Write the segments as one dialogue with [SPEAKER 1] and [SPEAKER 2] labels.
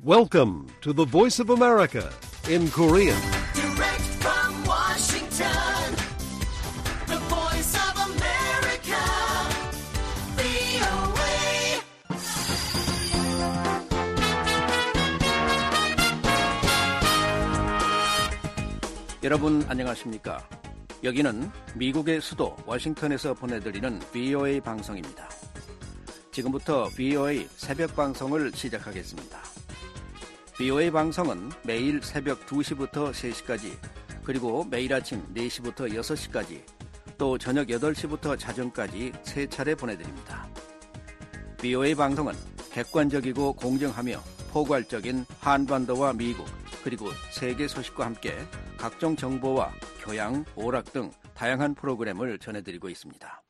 [SPEAKER 1] Welcome to the Voice of America in Korean.
[SPEAKER 2] Direct from Washington, the Voice of America, VOA.
[SPEAKER 3] 여러분 안녕하십니까? 여기는 미국의 수도 워싱턴에서 보내드리는 VOA 방송입니다. 지금부터 VOA 새벽 방송을 시작하겠습니다. VOA 방송은 매일 새벽 2시부터 3시까지, 그리고 매일 아침 4시부터 6시까지, 또 저녁 8시부터 자정까지 3차례 보내드립니다. VOA 방송은 객관적이고 공정하며 포괄적인 한반도와 미국, 그리고 세계 소식과 함께 각종 정보와 교양, 오락 등 다양한 프로그램을 전해드리고 있습니다.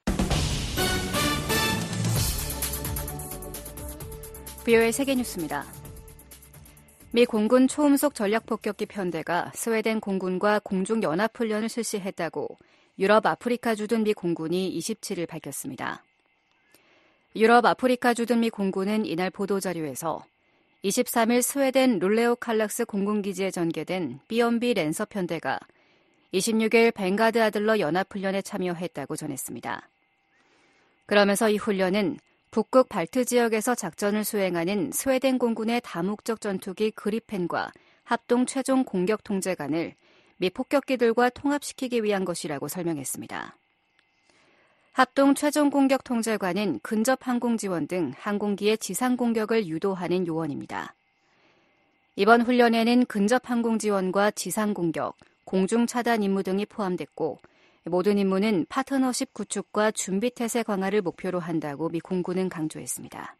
[SPEAKER 4] VOA 세계뉴스입니다. 미 공군 초음속 전략폭격기 편대가 스웨덴 공군과 공중연합훈련을 실시했다고 유럽 아프리카 주둔 미 공군이 27일 밝혔습니다. 유럽 아프리카 주둔 미 공군은 이날 보도자료에서 23일 스웨덴 룰레오 칼락스 공군기지에 전개된 B&B 랜서 편대가 26일 벵가드 아들러 연합훈련에 참여했다고 전했습니다. 그러면서 이 훈련은 북극 발트 지역에서 작전을 수행하는 스웨덴 공군의 다목적 전투기 그리펜과 합동 최종 공격 통제관을 미 폭격기들과 통합시키기 위한 것이라고 설명했습니다. 합동 최종 공격 통제관은 근접 항공 지원 등 항공기의 지상 공격을 유도하는 요원입니다. 이번 훈련에는 근접 항공 지원과 지상 공격, 공중 차단 임무 등이 포함됐고, 모든 임무는 파트너십 구축과 준비 태세 강화를 목표로 한다고 미 공군은 강조했습니다.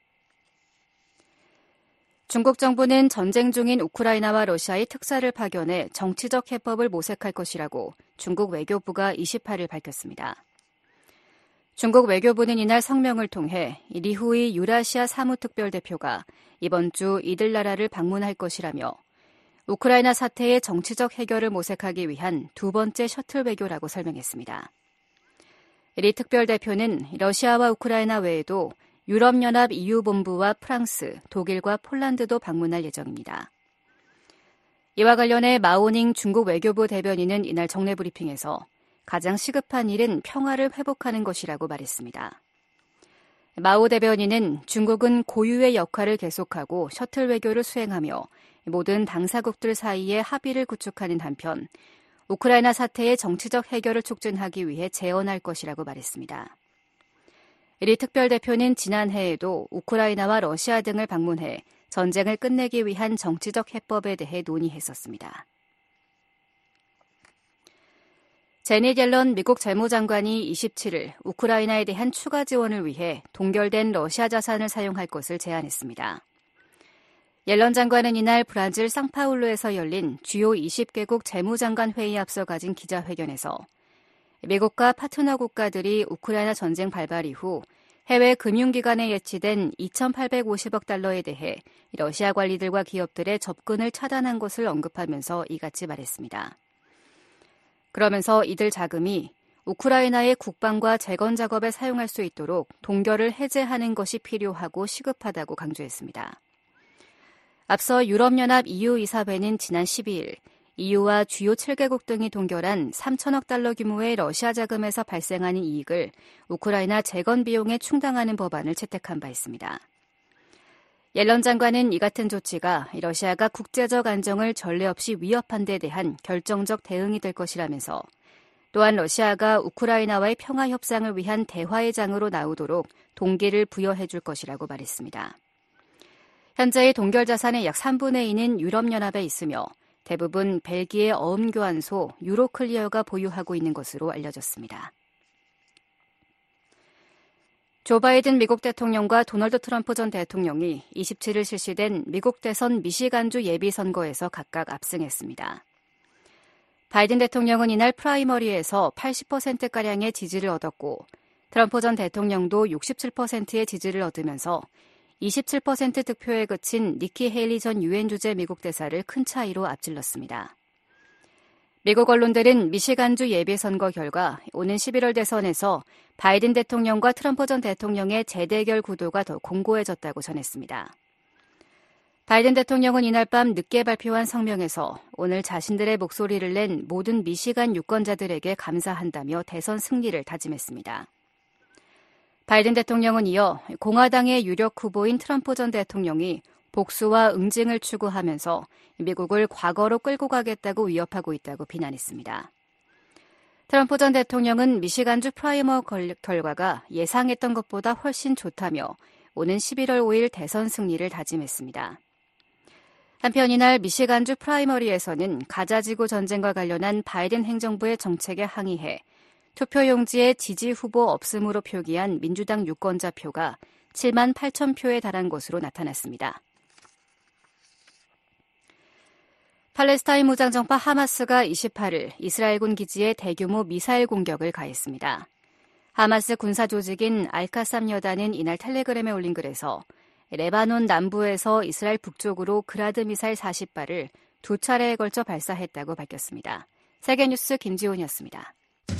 [SPEAKER 4] 중국 정부는 전쟁 중인 우크라이나와 러시아의 특사를 파견해 정치적 해법을 모색할 것이라고 중국 외교부가 28일 밝혔습니다. 중국 외교부는 이날 성명을 통해 리후이 유라시아 사무특별대표가 이번 주 이들 나라를 방문할 것이라며 우크라이나 사태의 정치적 해결을 모색하기 위한 두 번째 셔틀 외교라고 설명했습니다. 리 특별대표는 러시아와 우크라이나 외에도 유럽연합 EU본부와 프랑스, 독일과 폴란드도 방문할 예정입니다. 이와 관련해 마오닝 중국 외교부 대변인은 이날 정례 브리핑에서 가장 시급한 일은 평화를 회복하는 것이라고 말했습니다. 마오 대변인은 중국은 고유의 역할을 계속하고 셔틀 외교를 수행하며 모든 당사국들 사이에 합의를 구축하는 한편 우크라이나 사태의 정치적 해결을 촉진하기 위해 재언할 것이라고 말했습니다. 리 특별대표는 지난해에도 우크라이나와 러시아 등을 방문해 전쟁을 끝내기 위한 정치적 해법에 대해 논의했었습니다. 제닛 옐런 미국 재무장관이 27일 우크라이나에 대한 추가 지원을 위해 동결된 러시아 자산을 사용할 것을 제안했습니다. 옐런 장관은 이날 브라질 상파울루에서 열린 주요 20개국 재무장관 회의에 앞서 가진 기자회견에서 미국과 파트너 국가들이 우크라이나 전쟁 발발 이후 해외 금융기관에 예치된 2,850억 달러에 대해 러시아 관리들과 기업들의 접근을 차단한 것을 언급하면서 이같이 말했습니다. 그러면서 이들 자금이 우크라이나의 국방과 재건 작업에 사용할 수 있도록 동결을 해제하는 것이 필요하고 시급하다고 강조했습니다. 앞서 유럽연합 EU 이사회는 지난 12일 EU와 주요 7개국 등이 동결한 3천억 달러 규모의 러시아 자금에서 발생하는 이익을 우크라이나 재건 비용에 충당하는 법안을 채택한 바 있습니다. 옐런 장관은 이 같은 조치가 러시아가 국제적 안정을 전례 없이 위협한 데 대한 결정적 대응이 될 것이라면서 또한 러시아가 우크라이나와의 평화 협상을 위한 대화의 장으로 나오도록 동기를 부여해 줄 것이라고 말했습니다. 현재의 동결 자산의 약 3분의 2는 유럽연합에 있으며 대부분 벨기에 어음교환소 유로클리어가 보유하고 있는 것으로 알려졌습니다. 조 바이든 미국 대통령과 도널드 트럼프 전 대통령이 27일 실시된 미국 대선 미시간주 예비선거에서 각각 압승했습니다. 바이든 대통령은 이날 프라이머리에서 80%가량의 지지를 얻었고 트럼프 전 대통령도 67%의 지지를 얻으면서 27% 득표에 그친 니키 헤일리 전 유엔 주재 미국 대사를 큰 차이로 앞질렀습니다. 미국 언론들은 미시간주 예비선거 결과 오는 11월 대선에서 바이든 대통령과 트럼프 전 대통령의 재대결 구도가 더 공고해졌다고 전했습니다. 바이든 대통령은 이날 밤 늦게 발표한 성명에서 오늘 자신들의 목소리를 낸 모든 미시간 유권자들에게 감사한다며 대선 승리를 다짐했습니다. 바이든 대통령은 이어 공화당의 유력 후보인 트럼프 전 대통령이 복수와 응징을 추구하면서 미국을 과거로 끌고 가겠다고 위협하고 있다고 비난했습니다. 트럼프 전 대통령은 미시간주 프라이머 결과가 예상했던 것보다 훨씬 좋다며 오는 11월 5일 대선 승리를 다짐했습니다. 한편 이날 미시간주 프라이머리에서는 가자지구 전쟁과 관련한 바이든 행정부의 정책에 항의해 투표용지에 지지 후보 없음으로 표기한 민주당 유권자 표가 7만 8천 표에 달한 것으로 나타났습니다. 팔레스타인 무장정파 하마스가 28일 이스라엘군 기지에 대규모 미사일 공격을 가했습니다. 하마스 군사 조직인 알카삼 여단은 이날 텔레그램에 올린 글에서 레바논 남부에서 이스라엘 북쪽으로 그라드 미사일 40발을 두 차례에 걸쳐 발사했다고 밝혔습니다. 세계뉴스 김지훈이었습니다.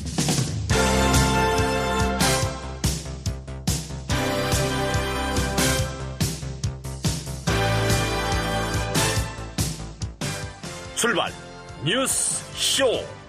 [SPEAKER 5] 출발 뉴스 쇼.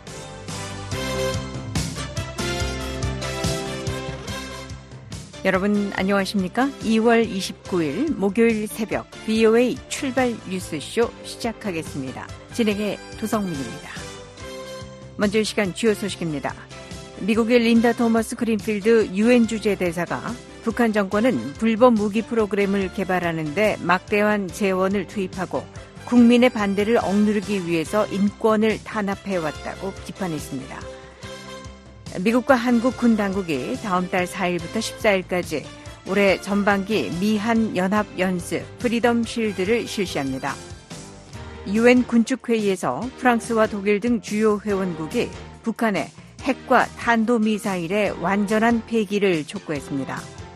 [SPEAKER 6] 여러분 안녕하십니까? 2월 29일 목요일 새벽 VOA 출발 뉴스쇼 시작하겠습니다. 진행의 도성민입니다. 먼저 이 시간 주요 소식입니다. 미국의 린다 토머스 그린필드 유엔 주재 대사가 북한 정권은 불법 무기 프로그램을 개발하는 데 막대한 재원을 투입하고 국민의 반대를 억누르기 위해서 인권을 탄압해왔다고 비판했습니다. 미국과 한국 군 당국이 다음 달 4일부터 14일까지 올해 전반기 미한 연합 연습 프리덤 실드를 실시합니다. 유엔 군축회의에서 프랑스와 독일 등 주요 회원국이 북한의 핵과 탄도미사일의 완전한 폐기를 촉구했습니다.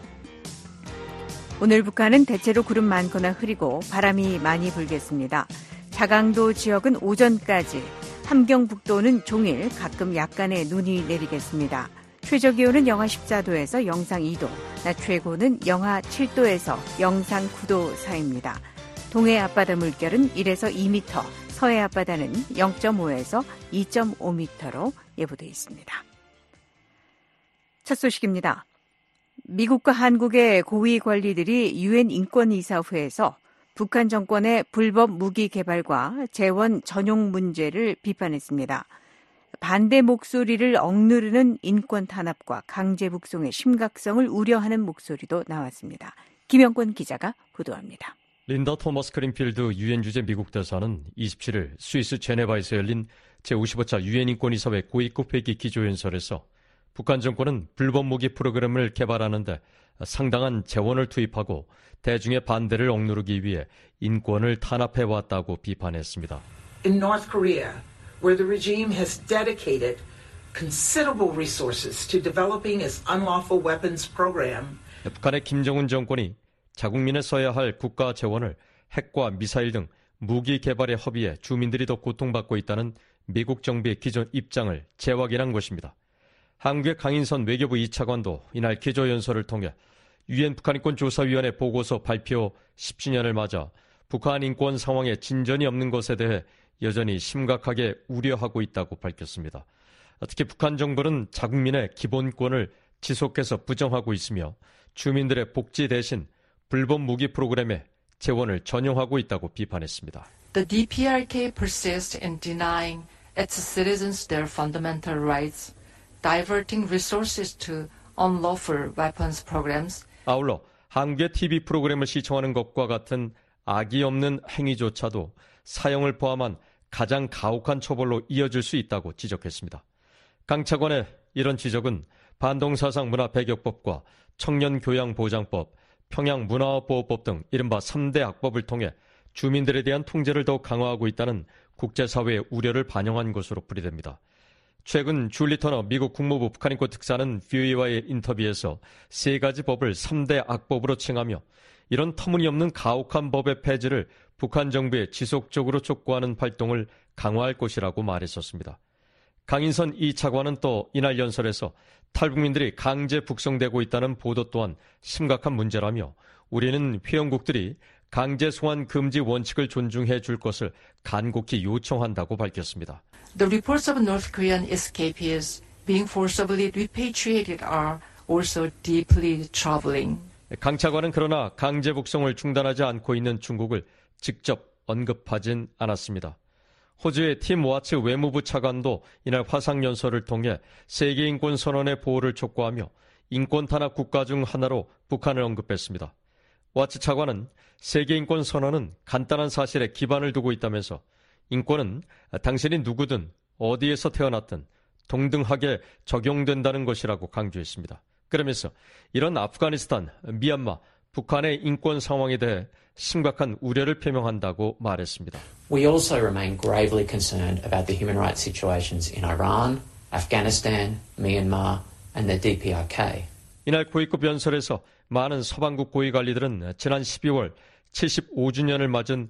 [SPEAKER 6] 오늘 북한은 대체로 구름 많거나 흐리고 바람이 많이 불겠습니다. 자강도 지역은 오전까지, 함경북도는 종일 가끔 약간의 눈이 내리겠습니다. 최저기온은 영하 14도에서 영상 2도, 낮 최고는 영하 7도에서 영상 9도 사이입니다. 동해 앞바다 물결은 1에서 2m, 서해 앞바다는 0.5에서 2.5m로 예보되어 있습니다. 첫 소식입니다. 미국과 한국의 고위 관리들이 유엔 인권이사회에서 북한 정권의 불법 무기 개발과 재원 전용 문제를 비판했습니다. 반대 목소리를 억누르는 인권 탄압과 강제 북송의 심각성을 우려하는 목소리도 나왔습니다. 김영권 기자가 보도합니다.
[SPEAKER 7] 린다 토머스 그린필드 유엔 주재 미국 대사는 27일 스위스 제네바에서 열린 제55차 유엔 인권이사회 고위급 회기 기조연설에서 북한 정권은 불법 무기 프로그램을 개발하는데 상당한 재원을 투입하고 대중의 반대를 억누르기 위해 인권을 탄압해왔다고 비판했습니다.
[SPEAKER 8] In North Korea, where the regime has dedicated considerable resources to developing its unlawful weapons program,
[SPEAKER 7] 북한의 김정은 정권이 자국민에 써야 할 국가 재원을 핵과 미사일 등 무기 개발의 허비에 주민들이 더 고통받고 있다는 미국 정부의 기존 입장을 재확인한 것입니다. 한국의 강인선 외교부 2차관도 이날 기조연설을 통해 유엔 북한인권조사위원회 보고서 발표 10주년을 맞아 북한 인권 상황에 진전이 없는 것에 대해 여전히 심각하게 우려하고 있다고 밝혔습니다. 특히 북한 정부는 자국민의 기본권을 지속해서 부정하고 있으며 주민들의 복지 대신 불법 무기 프로그램에 재원을 전용하고 있다고 비판했습니다.
[SPEAKER 9] The DPRK persists in denying its citizens their fundamental rights, diverting resources to unlawful weapons programs.
[SPEAKER 7] 아울러 한국의 TV 프로그램을 시청하는 것과 같은 악의 없는 행위조차도 사형을 포함한 가장 가혹한 처벌로 이어질 수 있다고 지적했습니다. 강 차관의 이런 지적은 반동사상 문화배격법과 청년교양보장법, 평양문화보호법 등 이른바 3대 악법을 통해 주민들에 대한 통제를 더욱 강화하고 있다는 국제사회의 우려를 반영한 것으로 풀이됩니다. 최근 줄리 터너 미국 국무부 북한인권 특사는 VOA와의 인터뷰에서 세 가지 법을 3대 악법으로 칭하며 이런 터무니없는 가혹한 법의 폐지를 북한 정부에 지속적으로 촉구하는 활동을 강화할 것이라고 말했었습니다. 강인선 2차관은 또 이날 연설에서 탈북민들이 강제 북송되고 있다는 보도 또한 심각한 문제라며 우리는 회원국들이 강제 송환 금지 원칙을 존중해 줄 것을 간곡히 요청한다고 밝혔습니다.
[SPEAKER 9] The reports of North Korean escapees being forcibly repatriated are also deeply troubling.
[SPEAKER 7] 강 차관은 그러나 강제 북송을 중단하지 않고 있는 중국을 직접 언급하진 않았습니다. 호주의 팀 와츠 외무부 차관도 이날 화상연설을 통해 세계인권선언의 보호를 촉구하며 인권 탄압 국가 중 하나로 북한을 언급했습니다. 와츠 차관은 세계인권선언은 간단한 사실에 기반을 두고 있다면서 인권은 당신이 누구든 어디에서 태어났든 동등하게 적용된다는 것이라고 강조했습니다. 그러면서 이런 아프가니스탄, 미얀마, 북한의 인권 상황에 대해 심각한 우려를 표명한다고 말했습니다.
[SPEAKER 10] We also remain gravely concerned about the human rights situations in Iran, Afghanistan, Myanmar and the DPRK.
[SPEAKER 7] 이날 고위급 연설에서 많은 서방국 고위관리들은 지난 12월 75주년을 맞은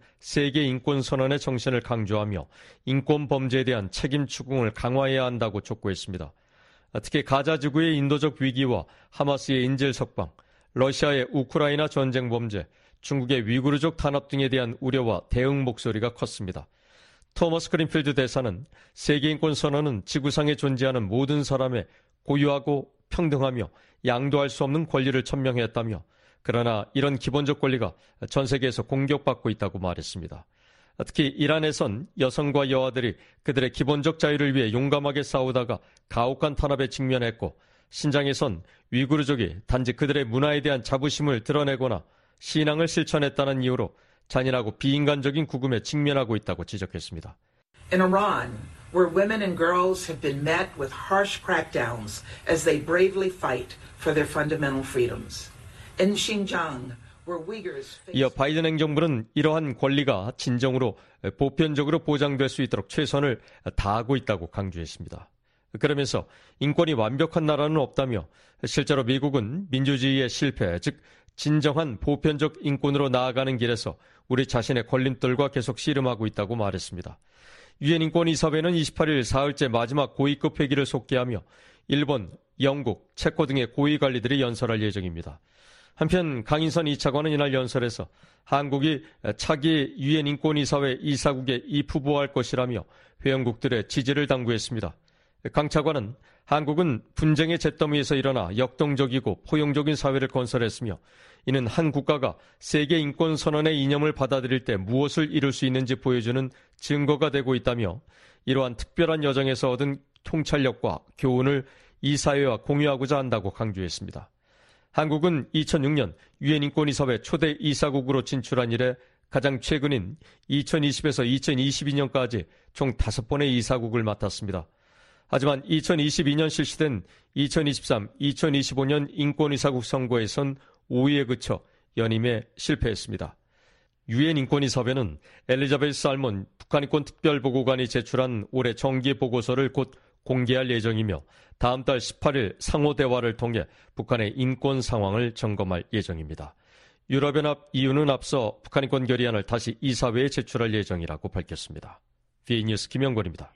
[SPEAKER 7] 세계인권선언의 정신을 강조하며 인권 범죄에 대한 책임 추궁을 강화해야 한다고 촉구했습니다. 특히 가자 지구의 인도적 위기와 하마스의 인질 석방, 러시아의 우크라이나 전쟁 범죄, 중국의 위구르족 탄압 등에 대한 우려와 대응 목소리가 컸습니다. 토머스 그린필드 대사는 세계인권선언은 지구상에 존재하는 모든 사람의 고유하고 평등하며 양도할 수 없는 권리를 천명했다며 그러나 이런 기본적 권리가 전 세계에서 공격받고 있다고 말했습니다. 특히 이란에선 여성과 여아들이 그들의 기본적 자유를 위해 용감하게 싸우다가 가혹한 탄압에 직면했고 신장에선 위구르족이 단지 그들의 문화에 대한 자부심을 드러내거나 신앙을 실천했다는 이유로 잔인하고 비인간적인 구금에 직면하고 있다고 지적했습니다.
[SPEAKER 8] In Iran, where women and girls have been met with harsh crackdowns as they bravely fight for their fundamental freedoms. In Xinjiang, where Uyghurs face...
[SPEAKER 7] 이어 바이든 행정부는 이러한 권리가 진정으로 보편적으로 보장될 수 있도록 최선을 다하고 있다고 강조했습니다. 그러면서 인권이 완벽한 나라는 없다며 실제로 미국은 민주주의의 실패, 즉 진정한 보편적 인권으로 나아가는 길에서 우리 자신의 걸림돌과 계속 씨름하고 있다고 말했습니다. 유엔 인권이사회는 28일 사흘째 마지막 고위급 회기를 속개하며 일본, 영국, 체코 등의 고위 관리들이 연설할 예정입니다. 한편 강인선 2차관은 이날 연설에서 한국이 차기 유엔 인권이사회 이사국에 입후보할 것이라며 회원국들의 지지를 당부했습니다. 강 차관은 한국은 분쟁의 잿더미에서 일어나 역동적이고 포용적인 사회를 건설했으며 이는 한 국가가 세계인권선언의 이념을 받아들일 때 무엇을 이룰 수 있는지 보여주는 증거가 되고 있다며 이러한 특별한 여정에서 얻은 통찰력과 교훈을 이 사회와 공유하고자 한다고 강조했습니다. 한국은 2006년 유엔 인권이사회 초대 이사국으로 진출한 이래 가장 최근인 2020에서 2022년까지 총 5번의 이사국을 맡았습니다. 하지만 2022년 실시된 2023, 2025년 인권이사국 선거에선 5위에 그쳐 연임에 실패했습니다. 유엔 인권이사회는 엘리자베스 살몬 북한인권 특별보고관이 제출한 올해 정기 보고서를 곧 공개할 예정이며 다음 달 18일 상호 대화를 통해 북한의 인권 상황을 점검할 예정입니다. 유럽연합 EU는 앞서 북한인권 결의안을 다시 이사회에 제출할 예정이라고 밝혔습니다. VN뉴스 김영권입니다.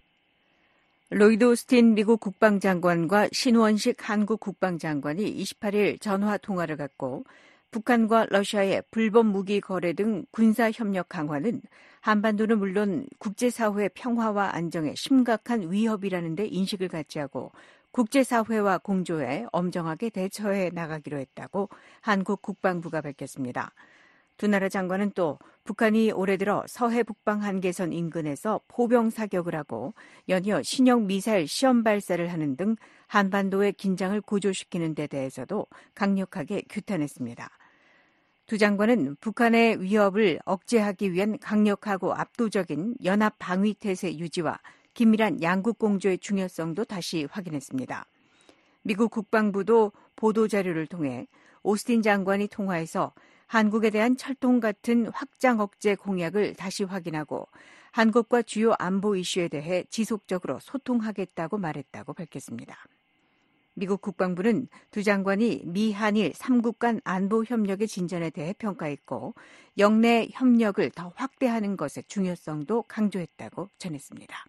[SPEAKER 6] 로이드 오스틴 미국 국방장관과 신원식 한국 국방장관이 28일 전화 통화를 갖고 북한과 러시아의 불법 무기 거래 등 군사 협력 강화는 한반도는 물론 국제사회의 평화와 안정에 심각한 위협이라는 데 인식을 갖지 하고 국제사회와 공조해 엄정하게 대처해 나가기로 했다고 한국 국방부가 밝혔습니다. 두 나라 장관은 또 북한이 올해 들어 서해 북방 한계선 인근에서 포병 사격을 하고 연이어 신형 미사일 시험 발사를 하는 등 한반도의 긴장을 고조시키는 데 대해서도 강력하게 규탄했습니다. 두 장관은 북한의 위협을 억제하기 위한 강력하고 압도적인 연합 방위 태세 유지와 긴밀한 양국 공조의 중요성도 다시 확인했습니다. 미국 국방부도 보도자료를 통해 오스틴 장관이 통화에서 한국에 대한 철통 같은 확장 억제 공약을 다시 확인하고 한국과 주요 안보 이슈에 대해 지속적으로 소통하겠다고 말했다고 밝혔습니다. 미국 국방부는 두 장관이 미한일 3국 간 안보 협력의 진전에 대해 평가했고 영내 협력을 더 확대하는 것의 중요성도 강조했다고 전했습니다.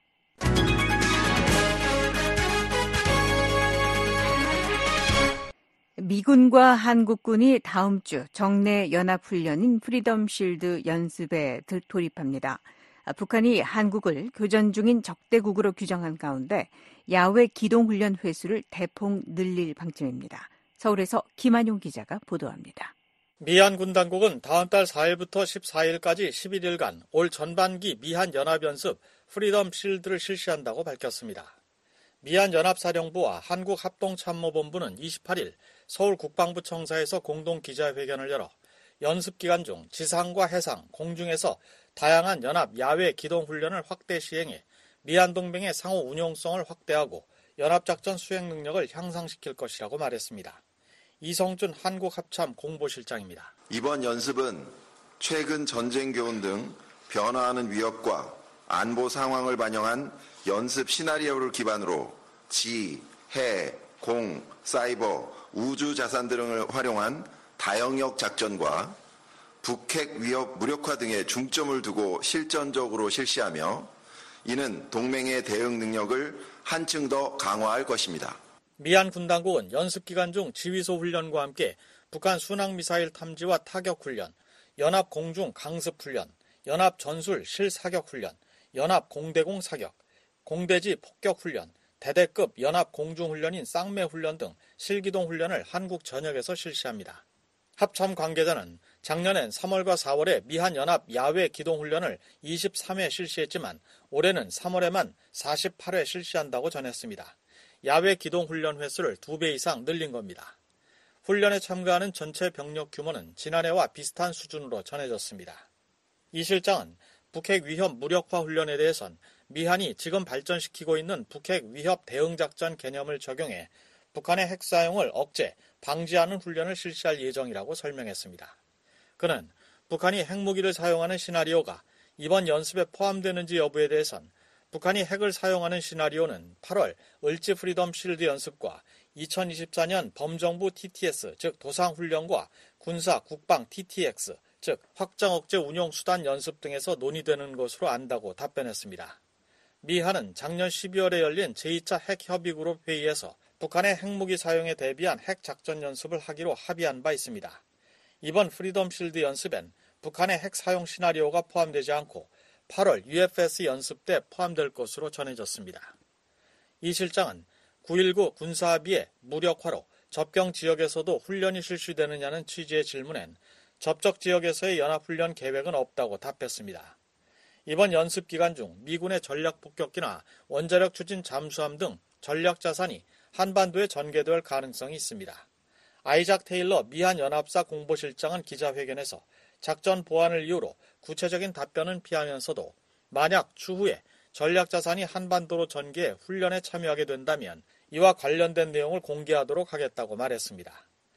[SPEAKER 6] 미군과 한국군이 다음 주 정례 연합훈련인 프리덤 실드 연습에 돌입합니다. 북한이 한국을 교전 중인 적대국으로 규정한 가운데 야외 기동훈련 횟수를 대폭 늘릴 방침입니다. 서울에서 김한용 기자가 보도합니다.
[SPEAKER 11] 미한 군 당국은 다음 달 4일부터 14일까지 11일간 올 전반기 미한 연합연습 프리덤 실드를 실시한다고 밝혔습니다. 미한 연합사령부와 한국합동참모본부는 28일 서울 국방부청사에서 공동 기자회견을 열어 연습 기간 중 지상과 해상, 공중에서 다양한 연합 야외 기동훈련을 확대 시행해 미한 동맹의 상호 운용성을 확대하고 연합작전 수행 능력을 향상시킬 것이라고 말했습니다. 이성준 한국합참 공보실장입니다.
[SPEAKER 12] 이번 연습은 최근 전쟁 교훈 등 변화하는 위협과 안보 상황을 반영한 연습 시나리오를 기반으로 지, 해, 공, 사이버, 우주 자산 등을 활용한 다영역 작전과 북핵 위협 무력화 등에 중점을 두고 실전적으로 실시하며 이는 동맹의 대응 능력을 한층 더 강화할 것입니다.
[SPEAKER 11] 미한 군 당국은 연습 기간 중 지휘소 훈련과 함께 북한 순항미사일 탐지와 타격 훈련, 연합 공중 강습 훈련, 연합 전술 실사격 훈련, 연합 공대공 사격, 공대지 폭격 훈련, 대대급 연합 공중 훈련인 쌍매 훈련 등 실기동 훈련을 한국 전역에서 실시합니다. 합참 관계자는 작년엔 3월과 4월에 미한 연합 야외 기동 훈련을 23회 실시했지만 올해는 3월에만 48회 실시한다고 전했습니다. 야외 기동 훈련 횟수를 2배 이상 늘린 겁니다. 훈련에 참가하는 전체 병력 규모는 지난해와 비슷한 수준으로 전해졌습니다. 이 실장은 북핵 위협 무력화 훈련에 대해선 미한이 지금 발전시키고 있는 북핵 위협 대응작전 개념을 적용해 북한의 핵 사용을 억제, 방지하는 훈련을 실시할 예정이라고 설명했습니다. 그는 북한이 핵무기를 사용하는 시나리오가 이번 연습에 포함되는지 여부에 대해선 북한이 핵을 사용하는 시나리오는 8월 을지 프리덤 실드 연습과 2024년 범정부 TTS, 즉 도상훈련과 군사 국방 TTX, 즉 확장 억제 운용 수단 연습 등에서 논의되는 것으로 안다고 답변했습니다. 미한은 작년 12월에 열린 제2차 핵협의그룹 회의에서 북한의 핵무기 사용에 대비한 핵 작전 연습을 하기로 합의한 바 있습니다. 이번 프리덤 실드 연습엔 북한의 핵 사용 시나리오가 포함되지 않고 8월 UFS 연습 때 포함될 것으로 전해졌습니다. 이 실장은 9.19 군사합의의 무력화로 접경 지역에서도 훈련이 실시되느냐는 취지의 질문엔 접촉 지역에서의 연합훈련 계획은 없다고 답했습니다. 이번 연습 기간 중 미군의 전략폭격기나 원자력 추진 잠수함 등 전략자산이 한반도에 전개될 가능성이 있습니다. 아이작 테일러 미한 연합사 공보실장은 기자회견에서 작전 보완을 이유로 구체적인 답변은 피하면서도 만약 추후에 전략자산이 한반도로 전개해 훈련에 참여하게 된다면 이와 관련된 내용을 공개하도록 하겠다고 말했습니다.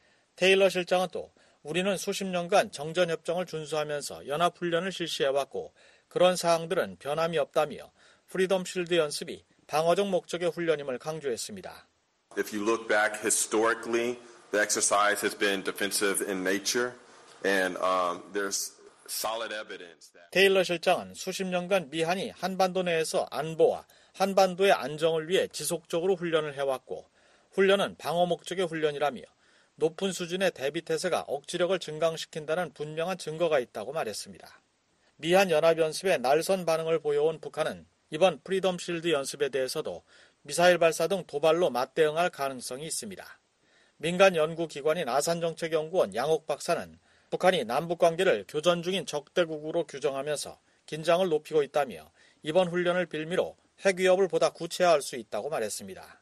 [SPEAKER 11] 테일러 실장은 또 우리는 수십 년간 정전협정을 준수하면서 연합훈련을 실시해왔고 그런 사항들은 변함이 없다며 프리덤 실드 연습이 방어적 목적의 훈련임을 강조했습니다.
[SPEAKER 13] If you look back historically, the exercise has been defensive in nature, and there's solid evidence that.
[SPEAKER 11] 테일러 실장은 수십 년간 미한이 한반도 내에서 안보와 한반도의 안정을 위해 지속적으로 훈련을 해왔고 훈련은 방어 목적의 훈련이라며 높은 수준의 대비태세가 억지력을 증강시킨다는 분명한 증거가 있다고 말했습니다. 미한 연합연습에 날선 반응을 보여온 북한은 이번 프리덤 실드 연습에 대해서도 미사일 발사 등 도발로 맞대응할 가능성이 있습니다. 민간 연구기관인 아산정책연구원 양옥 박사는 북한이 남북관계를 교전 중인 적대국으로 규정하면서 긴장을 높이고 있다며 이번 훈련을 빌미로 핵위협을 보다 구체화할 수 있다고 말했습니다.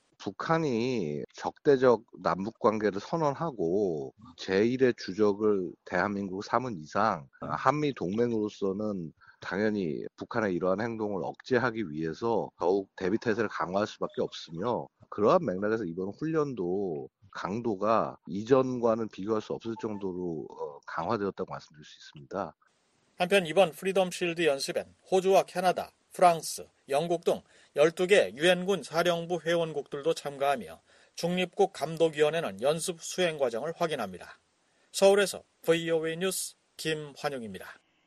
[SPEAKER 14] 북한이 적대적 남북관계를 선언하고 제1의 주적을 대한민국 삼은 이상 한미 동맹으로서는 당연히 북한의 이러한 행동을 억제하기 위해서 더욱 대비태세를 강화할 수밖에 없으며 그러한 맥락에서 이번 훈련도 강도가 이전과는 비교할 수 없을 정도로 강화되었다고 말씀드릴 수 있습니다.
[SPEAKER 11] 한편 이번 프리덤 실드 연습엔 호주와 캐나다, 프랑스, 영국 등 12개 유엔군 사령부 회원국들도 참가하며 중립국 감독위원회는 연습 수행 과정을 확인합니다. 서울에서 VOA 뉴스 김환영입니다.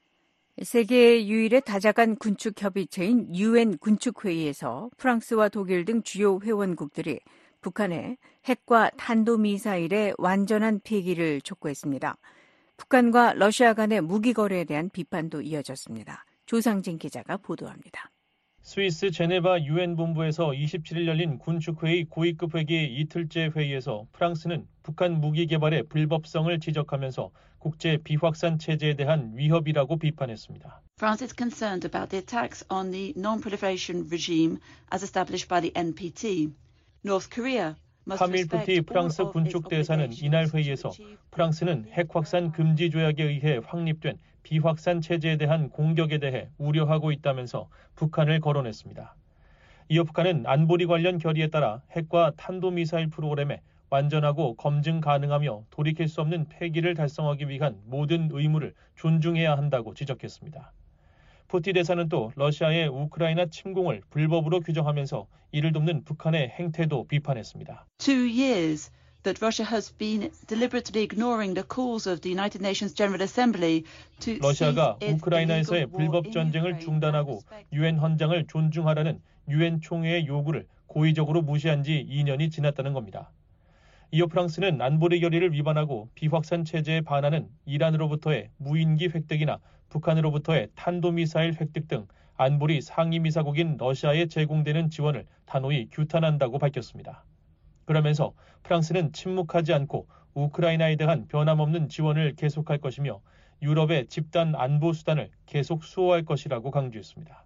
[SPEAKER 6] 세계 유일의 다자간 군축협의체인 UN 군축회의에서 프랑스와 독일 등 주요 회원국들이 북한의 핵과 탄도미사일의 완전한 폐기를 촉구했습니다. 북한과 러시아 간의 무기 거래에 대한 비판도 이어졌습니다. 조상진 기자가 보도합니다.
[SPEAKER 15] 스위스 제네바 유엔 본부에서 27일 열린 군축회의 고위급 회기 이틀째 회의에서 프랑스는 북한 무기 개발의 불법성을 지적하면서 국제 비확산 체제에 대한 위협이라고 비판했습니다.
[SPEAKER 16] France is concerned about the attacks on the non-proliferation regime as established by the NPT. North Korea
[SPEAKER 15] 카밀 푸티 프랑스 군축 대사는 이날 회의에서 프랑스는 핵 확산 금지 조약에 의해 확립된 비확산 체제에 대한 공격에 대해 우려하고 있다면서 북한을 거론했습니다. 이어 북한은 안보리 관련 결의에 따라 핵과 탄도미사일 프로그램에 완전하고 검증 가능하며 돌이킬 수 없는 폐기를 달성하기 위한 모든 의무를 존중해야 한다고 지적했습니다. 푸티 대사는 또 러시아의 우크라이나 침공을 불법으로 규정하면서 이를 돕는 북한의 행태도 비판했습니다.
[SPEAKER 16] 2 years that Russia has been deliberately ignoring the calls of the United Nations General Assembly to
[SPEAKER 15] 러시아가 우크라이나에서의 불법 전쟁을 중단하고 유엔 헌장을 존중하라는 유엔 총회의 요구를 고의적으로 무시한 지 2년이 지났다는 겁니다. 이어 프랑스는 안보리 결의를 위반하고 비확산 체제에 반하는 이란으로부터의 무인기 획득이나 북한으로부터의 탄도미사일 획득 등 안보리 상임이사국인 러시아에 제공되는 지원을 단호히 규탄한다고 밝혔습니다. 그러면서 프랑스는 침묵하지 않고 우크라이나에 대한 변함없는 지원을 계속할 것이며 유럽의 집단 안보 수단을 계속 수호할 것이라고 강조했습니다.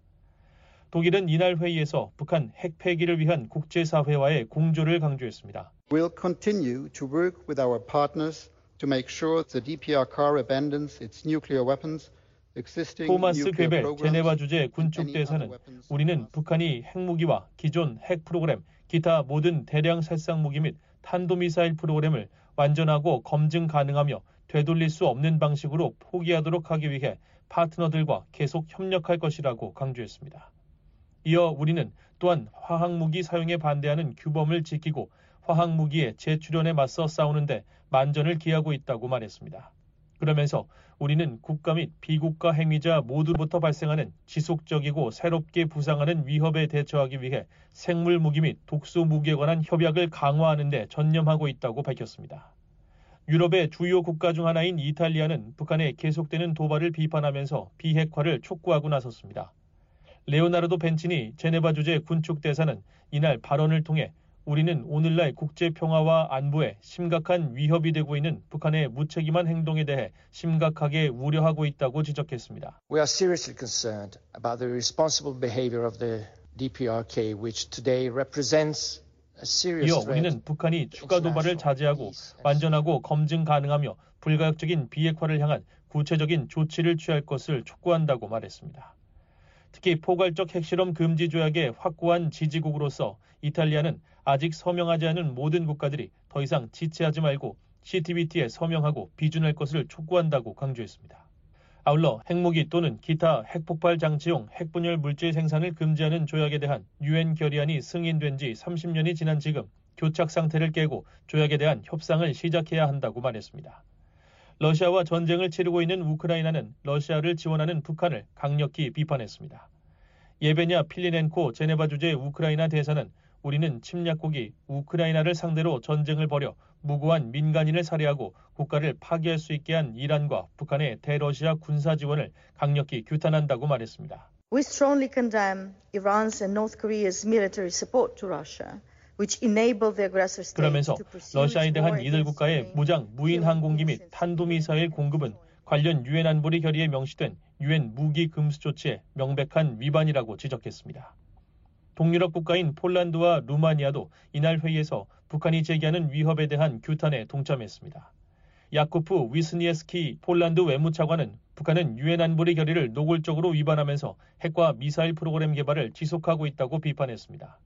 [SPEAKER 15] 독일은 이날 회의에서 북한 핵 폐기를 위한 국제사회와의 공조를 강조했습니다.
[SPEAKER 17] We'll continue to work with our partners to make sure the DPRK abandons its nuclear weapons.
[SPEAKER 15] 토마스 괴벨 제네바 주재 군축 대사는 우리는 북한이 핵무기와 기존 핵 프로그램, 기타 모든 대량 살상 무기 및 탄도미사일 프로그램을 완전하고 검증 가능하며 되돌릴 수 없는 방식으로 포기하도록 하기 위해 파트너들과 계속 협력할 것이라고 강조했습니다. 이어 우리는 또한 화학무기 사용에 반대하는 규범을 지키고 화학무기의 재출현에 맞서 싸우는데 만전을 기하고 있다고 말했습니다. 그러면서 우리는 국가 및 비국가 행위자 모두부터 발생하는 지속적이고 새롭게 부상하는 위협에 대처하기 위해 생물무기 및 독소무기에 관한 협약을 강화하는 데 전념하고 있다고 밝혔습니다. 유럽의 주요 국가 중 하나인 이탈리아는 북한의 계속되는 도발을 비판하면서 비핵화를 촉구하고 나섰습니다. 레오나르도 벤치니 제네바 주재 군축 대사는 이날 발언을 통해 우리는 오늘날 국제 평화와 안보에 심각한 위협이 되고 있는 북한의 무책임한 행동에 대해 심각하게 우려하고 있다고 지적했습니다.
[SPEAKER 18] We are seriously concerned about the irresponsible behavior of the DPRK, which today represents a serious
[SPEAKER 15] 이어
[SPEAKER 18] threat.
[SPEAKER 15] 우리는 북한이 추가 도발을 자제하고 완전하고 검증 가능하며 불가역적인 비핵화를 향한 구체적인 조치를 취할 것을 촉구한다고 말했습니다. 특히 포괄적 핵실험 금지 조약의 확고한 지지국으로서 이탈리아는 아직 서명하지 않은 모든 국가들이 더 이상 지체하지 말고 CTBT에 서명하고 비준할 것을 촉구한다고 강조했습니다. 아울러 핵무기 또는 기타 핵폭발 장치용 핵분열 물질 생산을 금지하는 조약에 대한 유엔 결의안이 승인된 지 30년이 지난 지금 교착 상태를 깨고 조약에 대한 협상을 시작해야 한다고 말했습니다. 러시아와 전쟁을 치르고 있는 우크라이나는 러시아를 지원하는 북한을 강력히 비판했습니다. 예베냐 필리넨코 제네바 주재 우크라이나 대사는 우리는 침략국이 우크라이나를 상대로 전쟁을 벌여 무고한 민간인을 살해하고 국가를 파괴할 수 있게 한 이란과 북한의 대러시아 군사 지원을 강력히 규탄한다고 말했습니다.
[SPEAKER 19] We strongly condemn Iran's and North Korea's military support to Russia, which enabled the aggressor state
[SPEAKER 15] 그러면서
[SPEAKER 19] to pursue
[SPEAKER 15] 러시아에 대한
[SPEAKER 19] war
[SPEAKER 15] 이들 국가의 무장 무인 항공기 및 탄도미사일 공급은 관련 유엔 안보리 결의에 명시된 유엔 무기 금수 조치의 명백한 위반이라고 지적했습니다. 동유럽 국가인 폴란드와 루마니아도 이날 회의에서 북한이 제기하는 위협에 대한 규탄에 동참했습니다. 야쿠프 위스니에스키 폴란드 외무차관은 북한은 유엔 안보리 결의를 노골적으로 위반하면서 핵과 미사일 프로그램 개발을 지속하고 있다고 비판했습니다.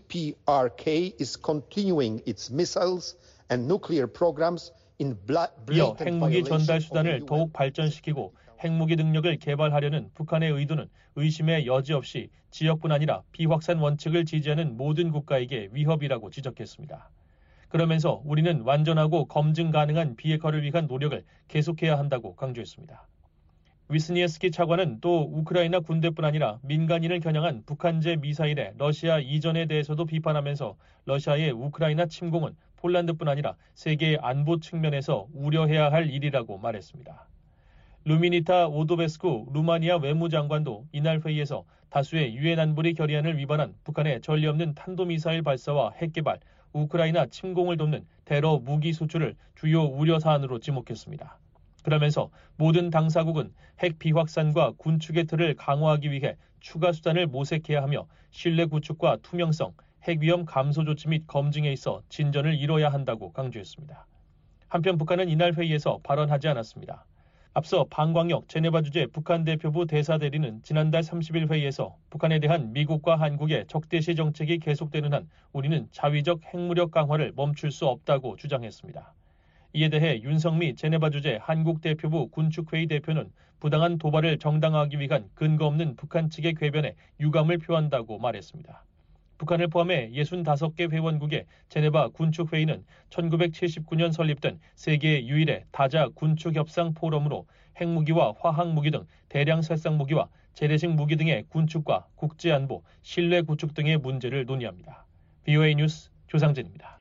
[SPEAKER 17] DPRK is continuing its missiles and nuclear programs in
[SPEAKER 15] 이어
[SPEAKER 17] blatant
[SPEAKER 15] 핵무기 전달
[SPEAKER 17] violation
[SPEAKER 15] 수단을
[SPEAKER 17] of
[SPEAKER 15] 더욱 발전시키고 핵무기 능력을 개발하려는 북한의 의도는 의심의 여지 없이 지역뿐 아니라 비확산 원칙을 지지하는 모든 국가에게 위협이라고 지적했습니다. 그러면서 우리는 완전하고 검증 가능한 비핵화를 위한 노력을 계속해야 한다고 강조했습니다. 위스니에스키 차관은 또 우크라이나 군대뿐 아니라 민간인을 겨냥한 북한제 미사일의 러시아 이전에 대해서도 비판하면서 러시아의 우크라이나 침공은 폴란드뿐 아니라 세계 안보 측면에서 우려해야 할 일이라고 말했습니다. 루미니타 오도베스쿠 루마니아 외무장관도 이날 회의에서 다수의 유엔 안보리 결의안을 위반한 북한의 전례 없는 탄도미사일 발사와 핵개발, 우크라이나 침공을 돕는 테러 무기 수출을 주요 우려 사안으로 지목했습니다. 그러면서 모든 당사국은 핵 비확산과 군축의 틀을 강화하기 위해 추가 수단을 모색해야 하며 신뢰 구축과 투명성, 핵 위험 감소 조치 및 검증에 있어 진전을 이뤄야 한다고 강조했습니다. 한편 북한은 이날 회의에서 발언하지 않았습니다. 앞서 방광혁 제네바 주재 북한 대표부 대사대리는 지난달 30일 회의에서 북한에 대한 미국과 한국의 적대시 정책이 계속되는 한 우리는 자위적 핵무력 강화를 멈출 수 없다고 주장했습니다. 이에 대해 윤석미 제네바 주재 한국 대표부 군축회의 대표는 부당한 도발을 정당화하기 위한 근거 없는 북한 측의 궤변에 유감을 표한다고 말했습니다. 북한을 포함해 65개 회원국의 제네바 군축회의는 1979년 설립된 세계 유일의 다자 군축협상 포럼으로 핵무기와 화학무기 등 대량 살상무기와 재래식 무기 등의 군축과 국제안보, 신뢰 구축 등의 문제를 논의합니다. VOA 뉴스 조상진입니다.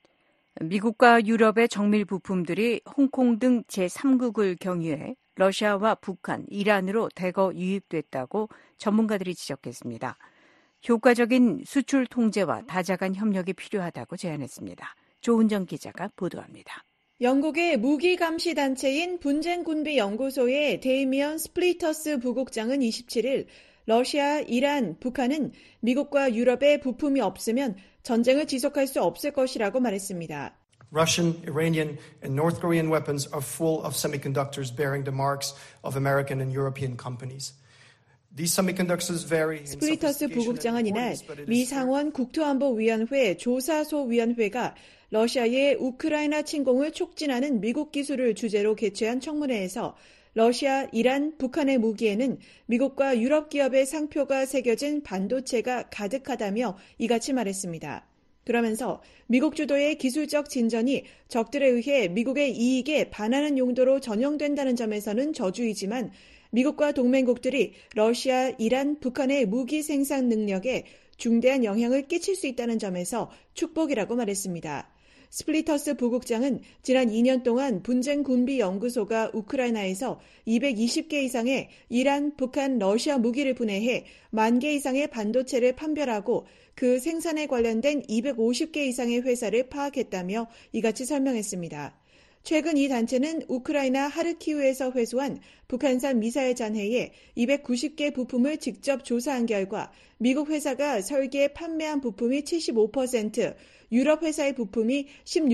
[SPEAKER 6] 미국과 유럽의 정밀 부품들이 홍콩 등 제3국을 경유해 러시아와 북한, 이란으로 대거 유입됐다고 전문가들이 지적했습니다. 효과적인 수출 통제와 다자간 협력이 필요하다고 제안했습니다. 조은정 기자가 보도합니다.
[SPEAKER 20] 영국의 무기감시단체인 분쟁군비연구소의 데이미언 스플리터스 부국장은 27일 러시아, 이란, 북한은 미국과 유럽에 부품이 없으면 전쟁을 지속할 수 없을 것이라고 말했습니다.
[SPEAKER 21] Russian, Iranian, and North Korean weapons are full of semiconductors bearing the marks of American and European companies.
[SPEAKER 20] 스플리터스 부국장은 이날 미 상원 국토안보위원회 조사소위원회가 러시아의 우크라이나 침공을 촉진하는 미국 기술을 주제로 개최한 청문회에서 러시아, 이란, 북한의 무기에는 미국과 유럽 기업의 상표가 새겨진 반도체가 가득하다며 이같이 말했습니다. 그러면서 미국 주도의 기술적 진전이 적들에 의해 미국의 이익에 반하는 용도로 전용된다는 점에서는 저주이지만 미국과 동맹국들이 러시아, 이란, 북한의 무기 생산 능력에 중대한 영향을 끼칠 수 있다는 점에서 축복이라고 말했습니다. 스플리터스 부국장은 지난 2년 동안 분쟁군비연구소가 우크라이나에서 220개 이상의 이란, 북한, 러시아 무기를 분해해 10,000개 이상의 반도체를 판별하고 그 생산에 관련된 250개 이상의 회사를 파악했다며 이같이 설명했습니다. 최근 이 단체는 우크라이나 하르키우에서 회수한 북한산 미사일 잔해에 290개 부품을 직접 조사한 결과 미국 회사가 설계 판매한 부품이 75%, 유럽 회사의 부품이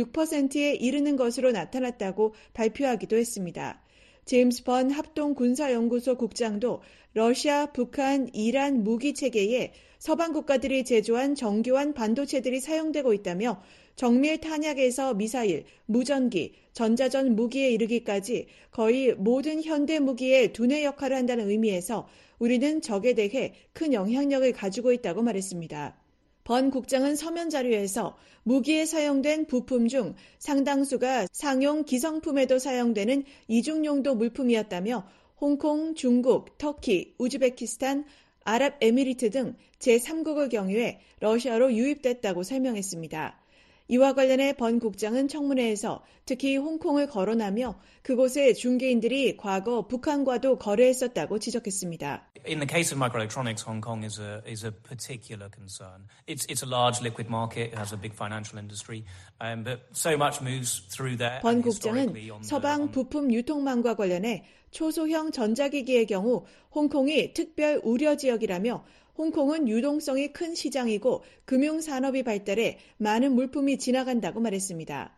[SPEAKER 20] 16%에 이르는 것으로 나타났다고 발표하기도 했습니다. 제임스 번 합동군사연구소 국장도 러시아, 북한, 이란 무기 체계에 서방 국가들이 제조한 정교한 반도체들이 사용되고 있다며 정밀 탄약에서 미사일, 무전기, 전자전 무기에 이르기까지 거의 모든 현대 무기의 두뇌 역할을 한다는 의미에서 우리는 적에 대해 큰 영향력을 가지고 있다고 말했습니다. 번 국장은 서면 자료에서 무기에 사용된 부품 중 상당수가 상용 기성품에도 사용되는 이중용도 물품이었다며 홍콩, 중국, 터키, 우즈베키스탄, 아랍에미리트 등 제3국을 경유해 러시아로 유입됐다고 설명했습니다. 이와 관련해 번 국장은 청문회에서 특히 홍콩을 거론하며 그곳의 중개인들이 과거 북한과도 거래했었다고 지적했습니다.
[SPEAKER 22] In the case of microelectronics, Hong Kong is a particular concern. It's a large liquid market. It has a big financial industry, but so much moves through there.
[SPEAKER 20] 번 국장은 서방 부품 유통망과 관련해 초소형 전자기기의 경우 홍콩이 특별 우려 지역이라며 홍콩은 유동성이 큰 시장이고 금융산업이 발달해 많은 물품이 지나간다고 말했습니다.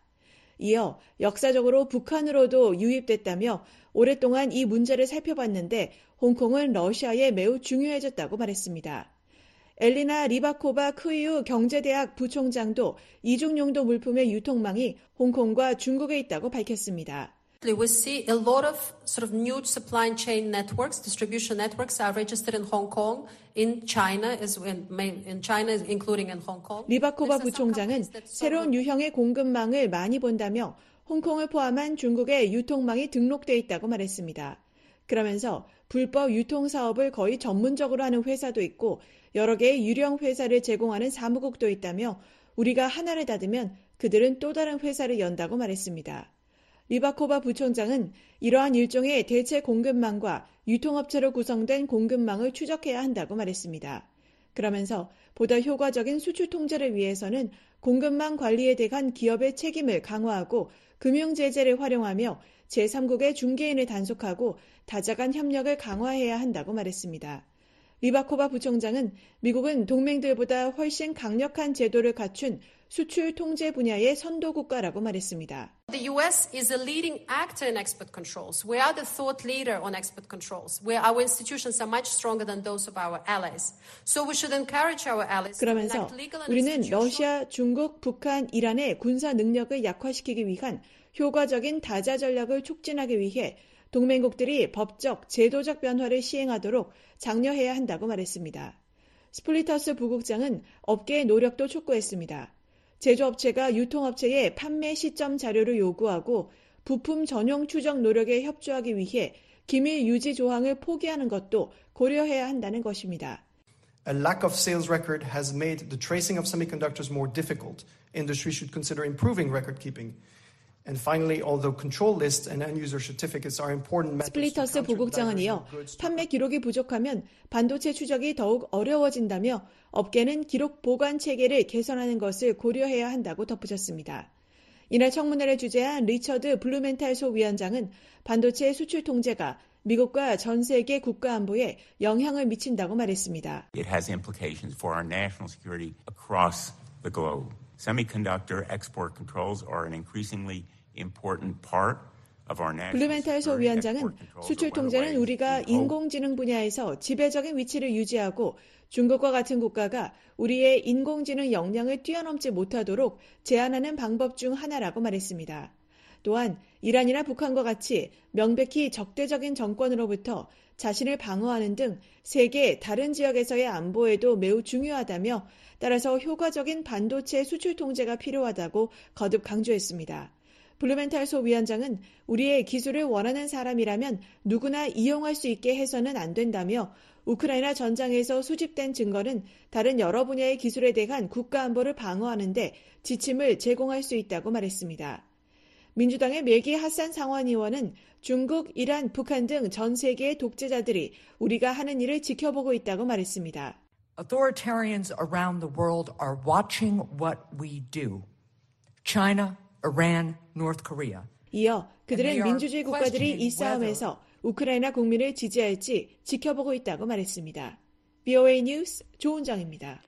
[SPEAKER 20] 이어 역사적으로 북한으로도 유입됐다며 오랫동안 이 문제를 살펴봤는데 홍콩은 러시아에 매우 중요해졌다고 말했습니다. 엘리나 리바코바 크이우 경제대학 부총장도 이중용도 물품의 유통망이 홍콩과 중국에 있다고 밝혔습니다.
[SPEAKER 23] We see a lot of sort of new supply chain networks, distribution networks are registered in Hong Kong, in China, in China, including in Hong Kong.
[SPEAKER 20] 리바코바 부총장은 새로운 유형의 공급망을 많이 본다며 홍콩을 포함한 중국의 유통망이 등록돼 있다고 말했습니다. 그러면서 불법 유통 사업을 거의 전문적으로 하는 회사도 있고 여러 개의 유령 회사를 제공하는 사무국도 있다며 우리가 하나를 닫으면 그들은 또 다른 회사를 연다고 말했습니다. 리바코바 부총장은 이러한 일종의 대체 공급망과 유통업체로 구성된 공급망을 추적해야 한다고 말했습니다. 그러면서 보다 효과적인 수출 통제를 위해서는 공급망 관리에 대한 기업의 책임을 강화하고 금융 제재를 활용하며 제3국의 중개인을 단속하고 다자간 협력을 강화해야 한다고 말했습니다. 리바코바 부총장은 미국은 동맹들보다 훨씬 강력한 제도를 갖춘 수출 통제 분야의 선도 국가라고 말했습니다.
[SPEAKER 23] The U.S. is a leading actor in export controls. We are the thought leader on export controls, where our institutions are much stronger than those of our allies. So we should encourage our allies to enact legal and
[SPEAKER 20] 우리는 러시아, 중국, 북한, 이란의 군사 능력을 약화시키기 위한 효과적인 다자 전략을 촉진하기 위해 동맹국들이 법적, 제도적 변화를 시행하도록 장려해야 한다고 말했습니다. 스플리터스 부국장은 업계의 노력도 촉구했습니다. 제조업체가 유통업체의 판매 시점 자료를 요구하고 부품 전용 추적 노력에 협조하기 위해 기밀 유지 조항을 포기하는 것도 고려해야 한다는 것입니다.
[SPEAKER 21] A lack of sales record has made the tracing of semiconductors more difficult. Industry should consider improving record keeping. And finally, although control lists and end-user certificates are important methods
[SPEAKER 20] 스플리터스 부국장은 이어 판매 기록이 부족하면 반도체 추적이 더욱 어려워진다며 업계는 기록 보관 체계를 개선하는 것을 고려해야 한다고 덧붙였습니다. 이날 청문회를 주재한 리처드 블루멘탈 소위원장은 반도체 수출 통제가 미국과 전 세계 국가 안보에 영향을 미친다고 말했습니다.
[SPEAKER 1] It has implications for our national security across the globe. Semiconductor export controls are an increasingly important part of our national
[SPEAKER 20] 블루멘탈 소위원장은 수출 통제는 우리가 인공지능 분야에서 지배적인 위치를 유지하고 중국과 같은 국가가 우리의 인공지능 역량을 뛰어넘지 못하도록 제한하는 방법 중 하나라고 말했습니다. 또한 이란이나 북한과 같이 명백히 적대적인 정권으로부터 자신을 방어하는 등 세계 다른 지역에서의 안보에도 매우 중요하다며 따라서 효과적인 반도체 수출 통제가 필요하다고 거듭 강조했습니다. 블루멘탈 소위원장은 우리의 기술을 원하는 사람이라면 누구나 이용할 수 있게 해서는 안 된다며 우크라이나 전장에서 수집된 증거는 다른 여러 분야의 기술에 대한 국가 안보를 방어하는 데 지침을 제공할 수 있다고 말했습니다. 민주당의 멜기 하산 상원의원은 중국, 이란, 북한 등 전 세계의 독재자들이 우리가 하는 일을 지켜보고 있다고 말했습니다.
[SPEAKER 2] Authoritarians around the world are watching what we do. China, Iran, North Korea.
[SPEAKER 20] 이어 그들은 민주주의 국가들이 이 싸움에서 우크라이나 국민을 지지할지 지켜보고 있다고 말했습니다. BOA 뉴스 조은정입니다.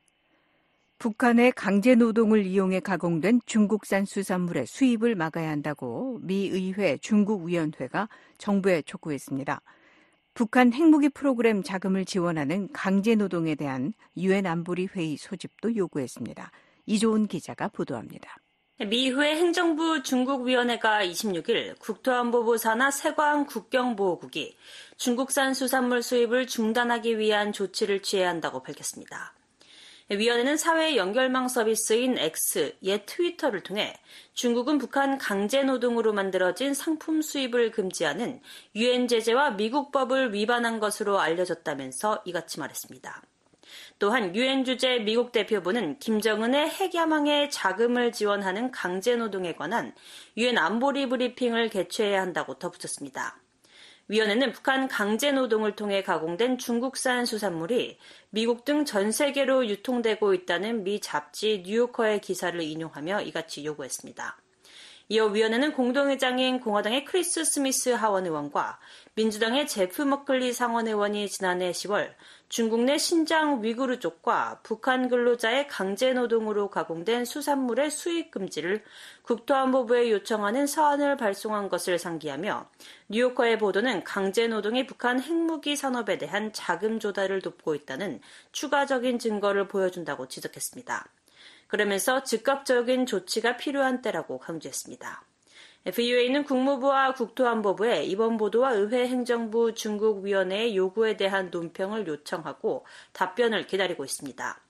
[SPEAKER 6] 북한의 강제 노동을 이용해 가공된 중국산 수산물의 수입을 막아야 한다고 미 의회 중국위원회가 정부에 촉구했습니다. 북한 핵무기 프로그램 자금을 지원하는 강제 노동에 대한 유엔 안보리 회의 소집도 요구했습니다. 이조은 기자가 보도합니다.
[SPEAKER 3] 미 의회 행정부 중국위원회가 26일 국토안보부 산하 세관 국경보호국이 중국산 수산물 수입을 중단하기 위한 조치를 취해야 한다고 밝혔습니다. 위원회는 사회 연결망 서비스인 X, 옛 트위터를 통해 중국은 북한 강제노동으로 만들어진 상품 수입을 금지하는 유엔 제재와 미국 법을 위반한 것으로 알려졌다면서 이같이 말했습니다. 또한 유엔 주재 미국 대표부는 김정은의 핵야망에 자금을 지원하는 강제노동에 관한 유엔 안보리 브리핑을 개최해야 한다고 덧붙였습니다. 위원회는 북한 강제노동을 통해 가공된 중국산 수산물이 미국 등 전 세계로 유통되고 있다는 미 잡지 뉴요커의 기사를 인용하며 이같이 요구했습니다. 이어 위원회는 공동의장인 공화당의 크리스 스미스 하원 의원과 민주당의 제프 머클리 상원 의원이 지난해 10월 중국 내 신장 위구르 쪽과 북한 근로자의 강제노동으로 가공된 수산물의 수입 금지를 국토안보부에 요청하는 사안을 발송한 것을 상기하며 뉴요커의 보도는 강제노동이 북한 핵무기 산업에 대한 자금 조달을 돕고 있다는 추가적인 증거를 보여준다고 지적했습니다. 그러면서 즉각적인 조치가 필요한 때라고 강조했습니다. VOA는 국무부와 국토안보부에 이번 보도와 의회 행정부 중국위원회의 요구에 대한 논평을 요청하고 답변을 기다리고 있습니다.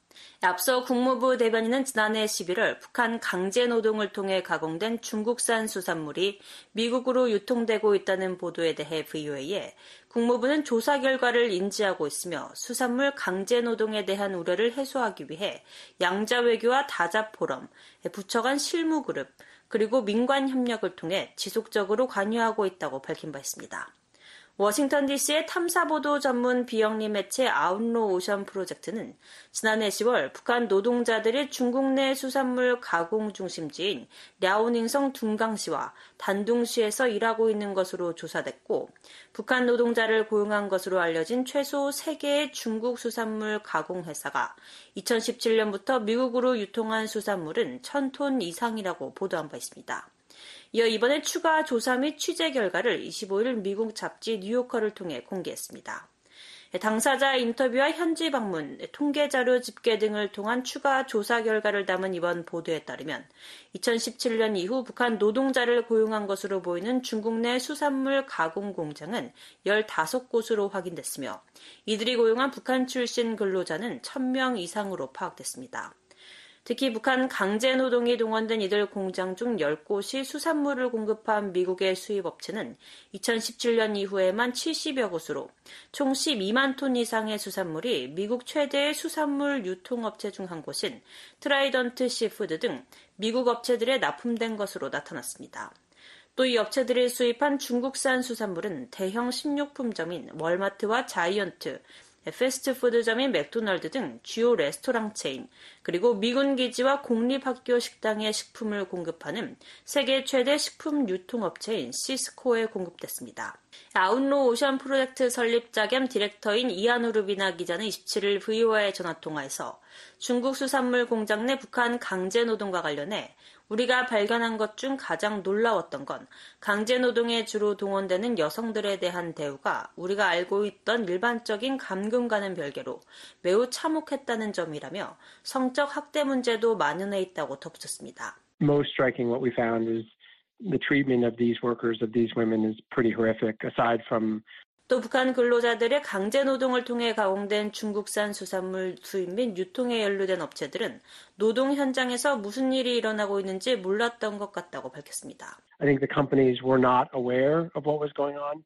[SPEAKER 3] 앞서 국무부 대변인은 지난해 11월 북한 강제노동을 통해 가공된 중국산 수산물이 미국으로 유통되고 있다는 보도에 대해 VOA에 국무부는 조사 결과를 인지하고 있으며 수산물 강제노동에 대한 우려를 해소하기 위해 양자외교와 다자포럼, 부처 간 실무그룹, 그리고 민관 협력을 통해 지속적으로 관여하고 있다고 밝힌 바 있습니다. 워싱턴 DC의 탐사보도 전문 비영리 매체 아웃로 오션 프로젝트는 지난해 10월 북한 노동자들이 중국 내 수산물 가공 중심지인 랴오닝성 둥강시와 단둥시에서 일하고 있는 것으로 조사됐고 북한 노동자를 고용한 것으로 알려진 최소 3개의 중국 수산물 가공 회사가 2017년부터 미국으로 유통한 수산물은 1,000톤 이상이라고 보도한 바 있습니다. 이어 이번에 추가 조사 및 취재 결과를 25일 미국 잡지 뉴요커를 통해 공개했습니다. 당사자 인터뷰와 현지 방문, 통계자료 집계 등을 통한 추가 조사 결과를 담은 이번 보도에 따르면 2017년 이후 북한 노동자를 고용한 것으로 보이는 중국 내 수산물 가공 공장은 15곳으로 확인됐으며 이들이 고용한 북한 출신 근로자는 1,000명 이상으로 파악됐습니다. 특히 북한 강제노동이 동원된 이들 공장 중 10곳이 수산물을 공급한 미국의 수입업체는 2017년 이후에만 70여 곳으로 총 12만 톤 이상의 수산물이 미국 최대의 수산물 유통업체 중 한 곳인 트라이던트 시푸드 등 미국 업체들에 납품된 것으로 나타났습니다. 또 이 업체들이 수입한 중국산 수산물은 대형 식료품점인 월마트와 자이언트, 패스트푸드점인 맥도날드 등 주요 레스토랑 체인, 그리고 미군 기지와 공립학교 식당에 식품을 공급하는 세계 최대 식품 유통업체인 시스코에 공급됐습니다. 아웃로 오션 프로젝트 설립자 겸 디렉터인 이아누 루비나 기자는 27일 VOA의 전화통화에서 중국 수산물 공장 내 북한 강제노동과 관련해 우리가 발견한 것 중 가장 놀라웠던 건 강제노동에 주로 동원되는 여성들에 대한 대우가 우리가 알고 있던 일반적인 감금과는 별개로 매우 참혹했다는 점이라며 성적 학대 문제도 만연해 있다고 덧붙였습니다.
[SPEAKER 4] Most striking what we found is the treatment of these workers, of these women is pretty horrific aside from
[SPEAKER 3] 또 북한 근로자들의 강제노동을 통해 가공된 중국산 수산물 수입 및 유통에 연루된 업체들은 노동 현장에서 무슨 일이 일어나고 있는지 몰랐던 것 같다고 밝혔습니다.
[SPEAKER 4] I think the companies were not aware of what was going on.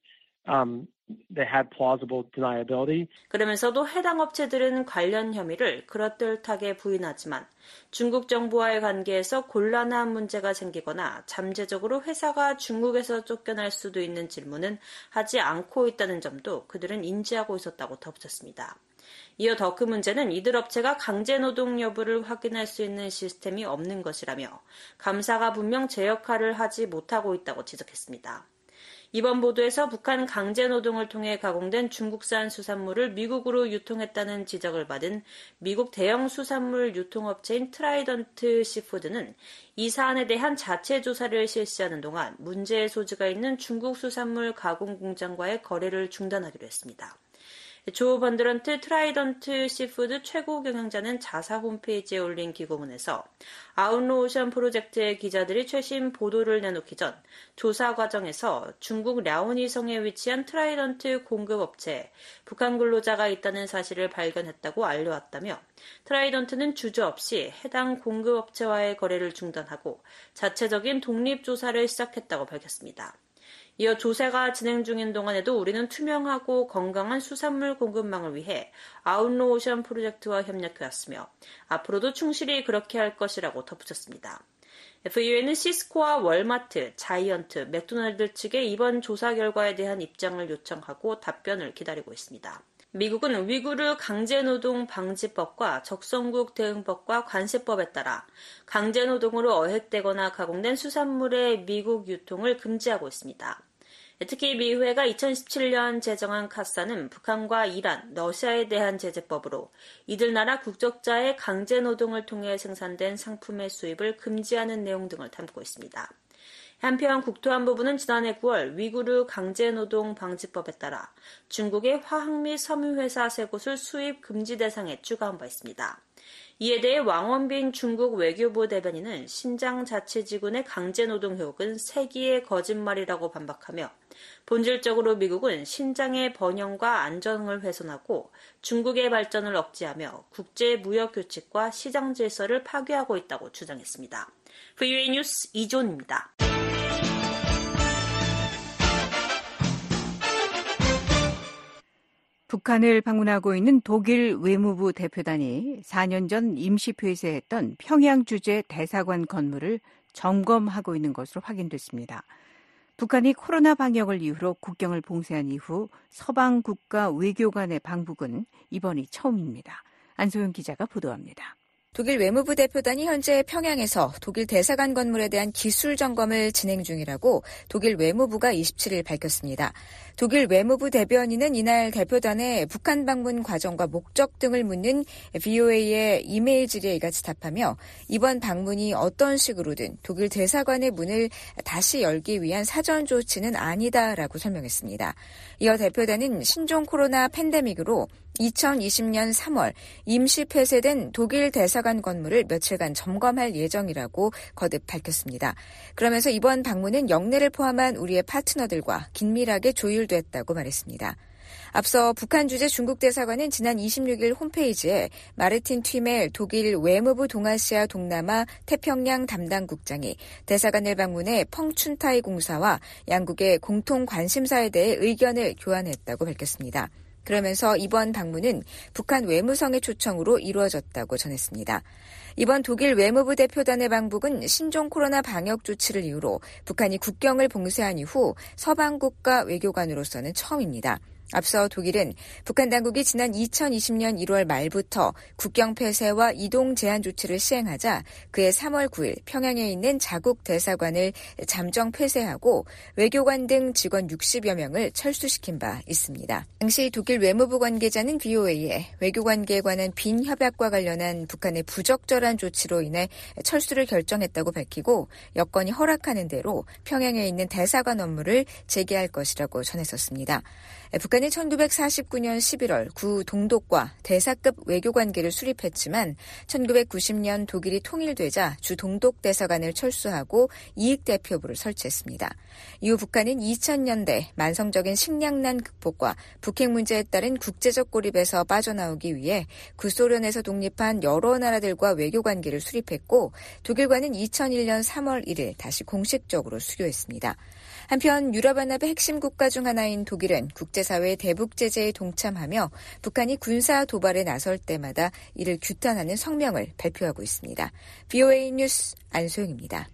[SPEAKER 4] They had plausible deniability.
[SPEAKER 3] 그러면서도 해당 업체들은 관련 혐의를 그럴듯하게 부인하지만 중국 정부와의 관계에서 곤란한 문제가 생기거나 잠재적으로 회사가 중국에서 쫓겨날 수도 있는 질문은 하지 않고 있다는 점도 그들은 인지하고 있었다고 덧붙였습니다. 이어 더 큰 문제는 이들 업체가 강제노동 여부를 확인할 수 있는 시스템이 없는 것이라며 감사가 분명 제 역할을 하지 못하고 있다고 지적했습니다. 이번 보도에서 북한 강제노동을 통해 가공된 중국산 수산물을 미국으로 유통했다는 지적을 받은 미국 대형 수산물 유통업체인 트라이던트 시푸드는 이 사안에 대한 자체 조사를 실시하는 동안 문제의 소지가 있는 중국 수산물 가공 공장과의 거래를 중단하기로 했습니다. 조 번드런트 트라이던트 시푸드 최고 경영자는 자사 홈페이지에 올린 기고문에서 아웃로 오션 프로젝트의 기자들이 최신 보도를 내놓기 전 조사 과정에서 중국 랴오니성에 위치한 트라이던트 공급업체에 북한 근로자가 있다는 사실을 발견했다고 알려왔다며 트라이던트는 주저없이 해당 공급업체와의 거래를 중단하고 자체적인 독립조사를 시작했다고 밝혔습니다. 이어 조사가 진행 중인 동안에도 우리는 투명하고 건강한 수산물 공급망을 위해 아웃로 오션 프로젝트와 협력해왔으며 앞으로도 충실히 그렇게 할 것이라고 덧붙였습니다. VOA는 시스코와 월마트, 자이언트, 맥도날드 측의 이번 조사 결과에 대한 입장을 요청하고 답변을 기다리고 있습니다. 미국은 위구르 강제노동 방지법과 적성국 대응법과 관세법에 따라 강제노동으로 어획되거나 가공된 수산물의 미국 유통을 금지하고 있습니다. 특히 미의회가 2017년 제정한 카사는 북한과 이란, 러시아에 대한 제재법으로 이들 나라 국적자의 강제노동을 통해 생산된 상품의 수입을 금지하는 내용 등을 담고 있습니다. 한편 국토안보부는 지난해 9월 위구르 강제노동 방지법에 따라 중국의 화학 및 섬유회사 3곳을 수입 금지 대상에 추가한 바 있습니다. 이에 대해 왕원빈 중국 외교부 대변인은 신장 자치지군의 강제노동 의혹은 세기의 거짓말이라고 반박하며 본질적으로 미국은 신장의 번영과 안정을 훼손하고 중국의 발전을 억제하며 국제 무역 규칙과 시장 질서를 파괴하고 있다고 주장했습니다. VOA 뉴스 이존입니다.
[SPEAKER 6] 북한을 방문하고 있는 독일 외무부 대표단이 4년 전 임시 폐쇄했던 평양 주재 대사관 건물을 점검하고 있는 것으로 확인됐습니다. 북한이 코로나 방역을 이유로 국경을 봉쇄한 이후 서방 국가 외교관의 방북은 이번이 처음입니다. 안소영 기자가 보도합니다.
[SPEAKER 5] 독일 외무부 대표단이 현재 평양에서 독일 대사관 건물에 대한 기술 점검을 진행 중이라고 독일 외무부가 27일 밝혔습니다. 독일 외무부 대변인은 이날 대표단의 북한 방문 과정과 목적 등을 묻는 VOA의 이메일 질의에 이같이 답하며 이번 방문이 어떤 식으로든 독일 대사관의 문을 다시 열기 위한 사전 조치는 아니다라고 설명했습니다. 이어 대표단은 신종 코로나 팬데믹으로 2020년 3월 임시 폐쇄된 독일 대사관 건물을 며칠간 점검할 예정이라고 거듭 밝혔습니다. 그러면서 이번 방문은 영내를 포함한 우리의 파트너들과 긴밀하게 조율됐다고 말했습니다. 앞서 북한 주재 중국 대사관은 지난 26일 홈페이지에 마르틴 튀멜 독일 외무부 동아시아 동남아 태평양 담당국장이 대사관을 방문해 펑춘타이 공사와 양국의 공통 관심사에 대해 의견을 교환했다고 밝혔습니다. 그러면서 이번 방문은 북한 외무성의 초청으로 이루어졌다고 전했습니다. 이번 독일 외무부 대표단의 방북은 신종 코로나 방역 조치를 이유로 북한이 국경을 봉쇄한 이후 서방 국가 외교관으로서는 처음입니다. 앞서 독일은 북한 당국이 지난 2020년 1월 말부터 국경 폐쇄와 이동 제한 조치를 시행하자 그해 3월 9일 평양에 있는 자국 대사관을 잠정 폐쇄하고 외교관 등 직원 60여 명을 철수시킨 바 있습니다. 당시 독일 외무부 관계자는 VOA에 외교관계에 관한 빈 협약과 관련한 북한의 부적절한 조치로 인해 철수를 결정했다고 밝히고 여건이 허락하는 대로 평양에 있는 대사관 업무를 재개할 것이라고 전했었습니다. 북한은 1949년 11월 구 동독과 대사급 외교관계를 수립했지만 1990년 독일이 통일되자 주 동독 대사관을 철수하고 이익대표부를 설치했습니다. 이후 북한은 2000년대 만성적인 식량난 극복과 북핵 문제에 따른 국제적 고립에서 빠져나오기 위해 구소련에서 독립한 여러 나라들과 외교관계를 수립했고 독일과는 2001년 3월 1일 다시 공식적으로 수교했습니다. 한편 유럽연합의 핵심 국가 중 하나인 독일은 국제사회의 대북 제재에 동참하며 북한이 군사 도발에 나설 때마다 이를 규탄하는 성명을 발표하고 있습니다. VOA 뉴스 안소영입니다.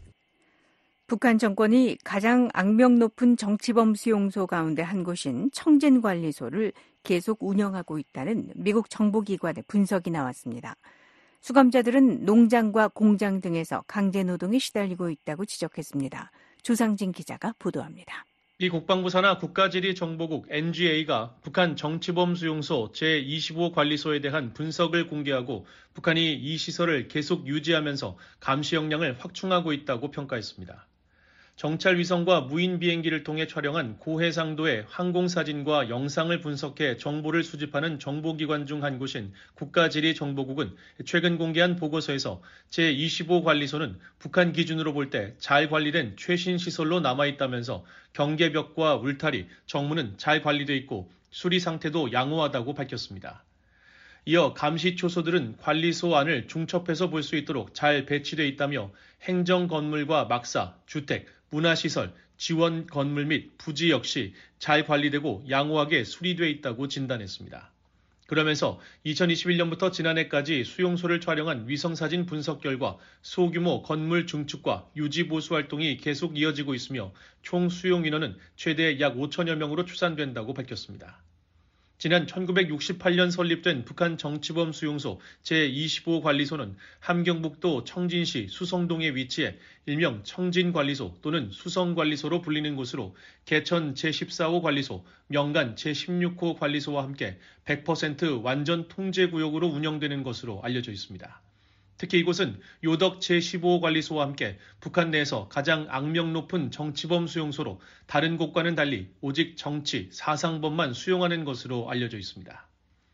[SPEAKER 6] 북한 정권이 가장 악명 높은 정치범 수용소 가운데 한 곳인 청진관리소를 계속 운영하고 있다는 미국 정보기관의 분석이 나왔습니다. 수감자들은 농장과 공장 등에서 강제노동에 시달리고 있다고 지적했습니다. 조상진 기자가 보도합니다.
[SPEAKER 15] 미 국방부 산하 국가지리정보국 NGA가 북한 정치범 수용소 제25 관리소에 대한 분석을 공개하고 북한이 이 시설을 계속 유지하면서 감시 역량을 확충하고 있다고 평가했습니다. 정찰 위성과 무인 비행기를 통해 촬영한 고해상도의 항공사진과 영상을 분석해 정보를 수집하는 정보기관 중 한 곳인 국가지리정보국은 최근 공개한 보고서에서 제25 관리소는 북한 기준으로 볼 때 잘 관리된 최신 시설로 남아있다면서 경계벽과 울타리, 정문은 잘 관리돼 있고 수리 상태도 양호하다고 밝혔습니다. 이어 감시 초소들은 관리소 안을 중첩해서 볼 수 있도록 잘 배치돼 있다며 행정 건물과 막사, 주택, 문화시설, 지원 건물 및 부지 역시 잘 관리되고 양호하게 수리돼 있다고 진단했습니다. 그러면서 2021년부터 지난해까지 수용소를 촬영한 위성사진 분석 결과 소규모 건물 증축과 유지 보수 활동이 계속 이어지고 있으며 총 수용 인원은 최대 약 5천여 명으로 추산된다고 밝혔습니다. 지난 1968년 설립된 북한 정치범 수용소 제25 관리소는 함경북도 청진시 수성동에 위치해 일명 청진관리소 또는 수성관리소로 불리는 곳으로 개천 제14호 관리소, 명간 제16호 관리소와 함께 100% 완전 통제구역으로 운영되는 것으로 알려져 있습니다. 특히 이곳은 요덕 제15호 관리소와 함께 북한 내에서 가장 악명 높은 정치범 수용소로 다른 곳과는 달리 오직 정치, 사상범만 수용하는 것으로 알려져 있습니다.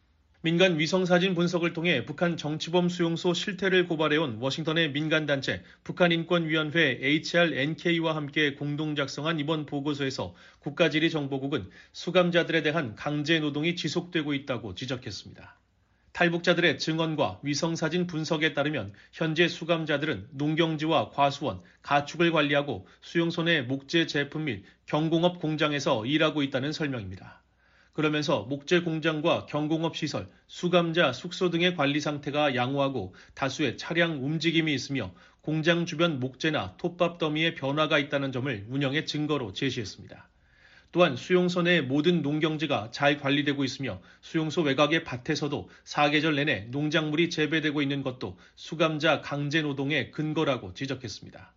[SPEAKER 15] 민간 위성사진 분석을 통해 북한 정치범 수용소 실태를 고발해온 워싱턴의 민간단체 북한인권위원회 HRNK와 함께 공동 작성한 이번 보고서에서 국가지리정보국은 수감자들에 대한 강제노동이 지속되고 있다고 지적했습니다. 탈북자들의 증언과 위성사진 분석에 따르면 현재 수감자들은 농경지와 과수원, 가축을 관리하고 수용소 내 목재 제품 및 경공업 공장에서 일하고 있다는 설명입니다. 그러면서 목재 공장과 경공업 시설, 수감자 숙소 등의 관리 상태가 양호하고 다수의 차량 움직임이 있으며 공장 주변 목재나 톱밥 더미에 변화가 있다는 점을 운영의 증거로 제시했습니다. 또한 수용소 내 모든 농경지가 잘 관리되고 있으며 수용소 외곽의 밭에서도 사계절 내내 농작물이 재배되고 있는 것도 수감자 강제노동의 근거라고 지적했습니다.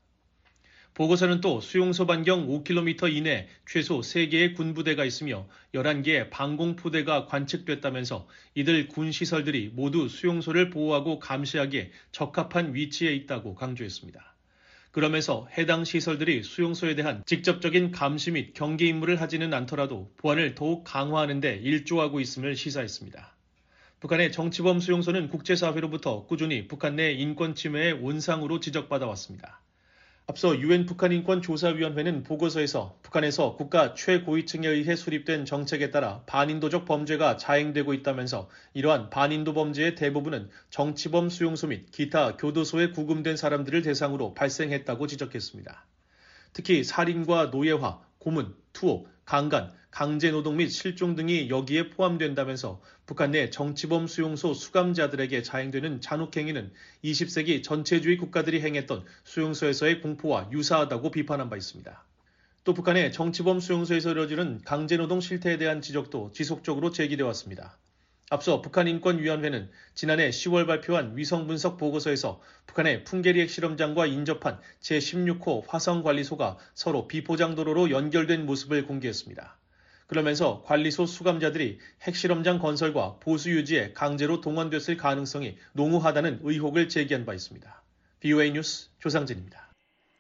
[SPEAKER 15] 보고서는 또 수용소 반경 5km 이내 최소 3개의 군부대가 있으며 11개의 방공포대가 관측됐다면서 이들 군시설들이 모두 수용소를 보호하고 감시하기에 적합한 위치에 있다고 강조했습니다. 그러면서 해당 시설들이 수용소에 대한 직접적인 감시 및 경계 임무를 하지는 않더라도 보안을 더욱 강화하는 데 일조하고 있음을 시사했습니다. 북한의 정치범 수용소는 국제사회로부터 꾸준히 북한 내 인권 침해의 온상으로 지적받아왔습니다. 앞서 유엔 북한인권조사위원회는 보고서에서 북한에서 국가 최고위층에 의해 수립된 정책에 따라 반인도적 범죄가 자행되고 있다면서 이러한 반인도 범죄의 대부분은 정치범 수용소 및 기타 교도소에 구금된 사람들을 대상으로 발생했다고 지적했습니다. 특히 살인과 노예화, 고문, 투옥, 강간, 강제노동 및 실종 등이 여기에 포함된다면서 북한 내 정치범 수용소 수감자들에게 자행되는 잔혹행위는 20세기 전체주의 국가들이 행했던 수용소에서의 공포와 유사하다고 비판한 바 있습니다. 또 북한의 정치범 수용소에서 이뤄지는 강제노동 실태에 대한 지적도 지속적으로 제기되어 왔습니다. 앞서 북한인권위원회는 지난해 10월 발표한 위성분석 보고서에서 북한의 풍계리 핵실험장과 인접한 제16호 화성관리소가 서로 비포장도로로 연결된 모습을 공개했습니다. 그러면서 관리소 수감자들이 핵실험장 건설과 보수 유지에 강제로 동원됐을 가능성이 농후하다는 의혹을 제기한 바 있습니다. BOA 뉴스 조상진입니다.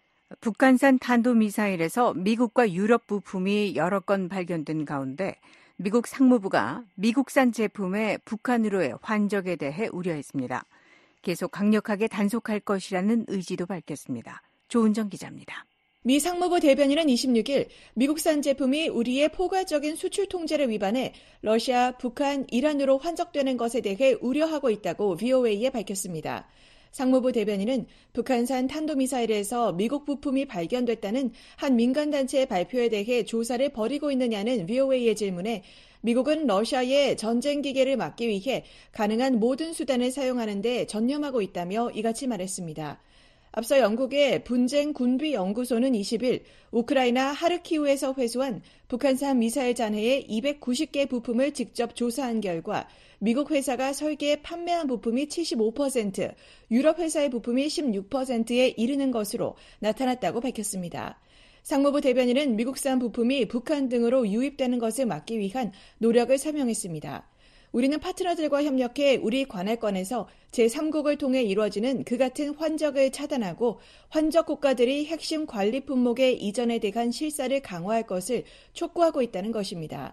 [SPEAKER 6] 북한산 탄도미사일에서 미국과 유럽 부품이 여러 건 발견된 가운데 미국 상무부가 미국산 제품의 북한으로의 환적에 대해 우려했습니다. 계속 강력하게 단속할 것이라는 의지도 밝혔습니다. 조은정 기자입니다.
[SPEAKER 20] 미 상무부 대변인은 26일 미국산 제품이 우리의 포괄적인 수출 통제를 위반해 러시아, 북한, 이란으로 환적되는 것에 대해 우려하고 있다고 VOA에 밝혔습니다. 상무부 대변인은 북한산 탄도미사일에서 미국 부품이 발견됐다는 한 민간단체의 발표에 대해 조사를 벌이고 있느냐는 VOA의 질문에 미국은 러시아의 전쟁기계를 막기 위해 가능한 모든 수단을 사용하는 데 전념하고 있다며 이같이 말했습니다. 앞서 영국의 분쟁 군비 연구소는 20일 우크라이나 하르키우에서 회수한 북한산 미사일 잔해의 290개 부품을 직접 조사한 결과 미국 회사가 설계해 판매한 부품이 75%, 유럽 회사의 부품이 16%에 이르는 것으로 나타났다고 밝혔습니다. 상무부 대변인은 미국산 부품이 북한 등으로 유입되는 것을 막기 위한 노력을 설명했습니다. 우리는 파트너들과 협력해 우리 관할권에서 제3국을 통해 이루어지는 그 같은 환적을 차단하고 환적 국가들이 핵심 관리 품목의 이전에 대한 실사를 강화할 것을 촉구하고 있다는 것입니다.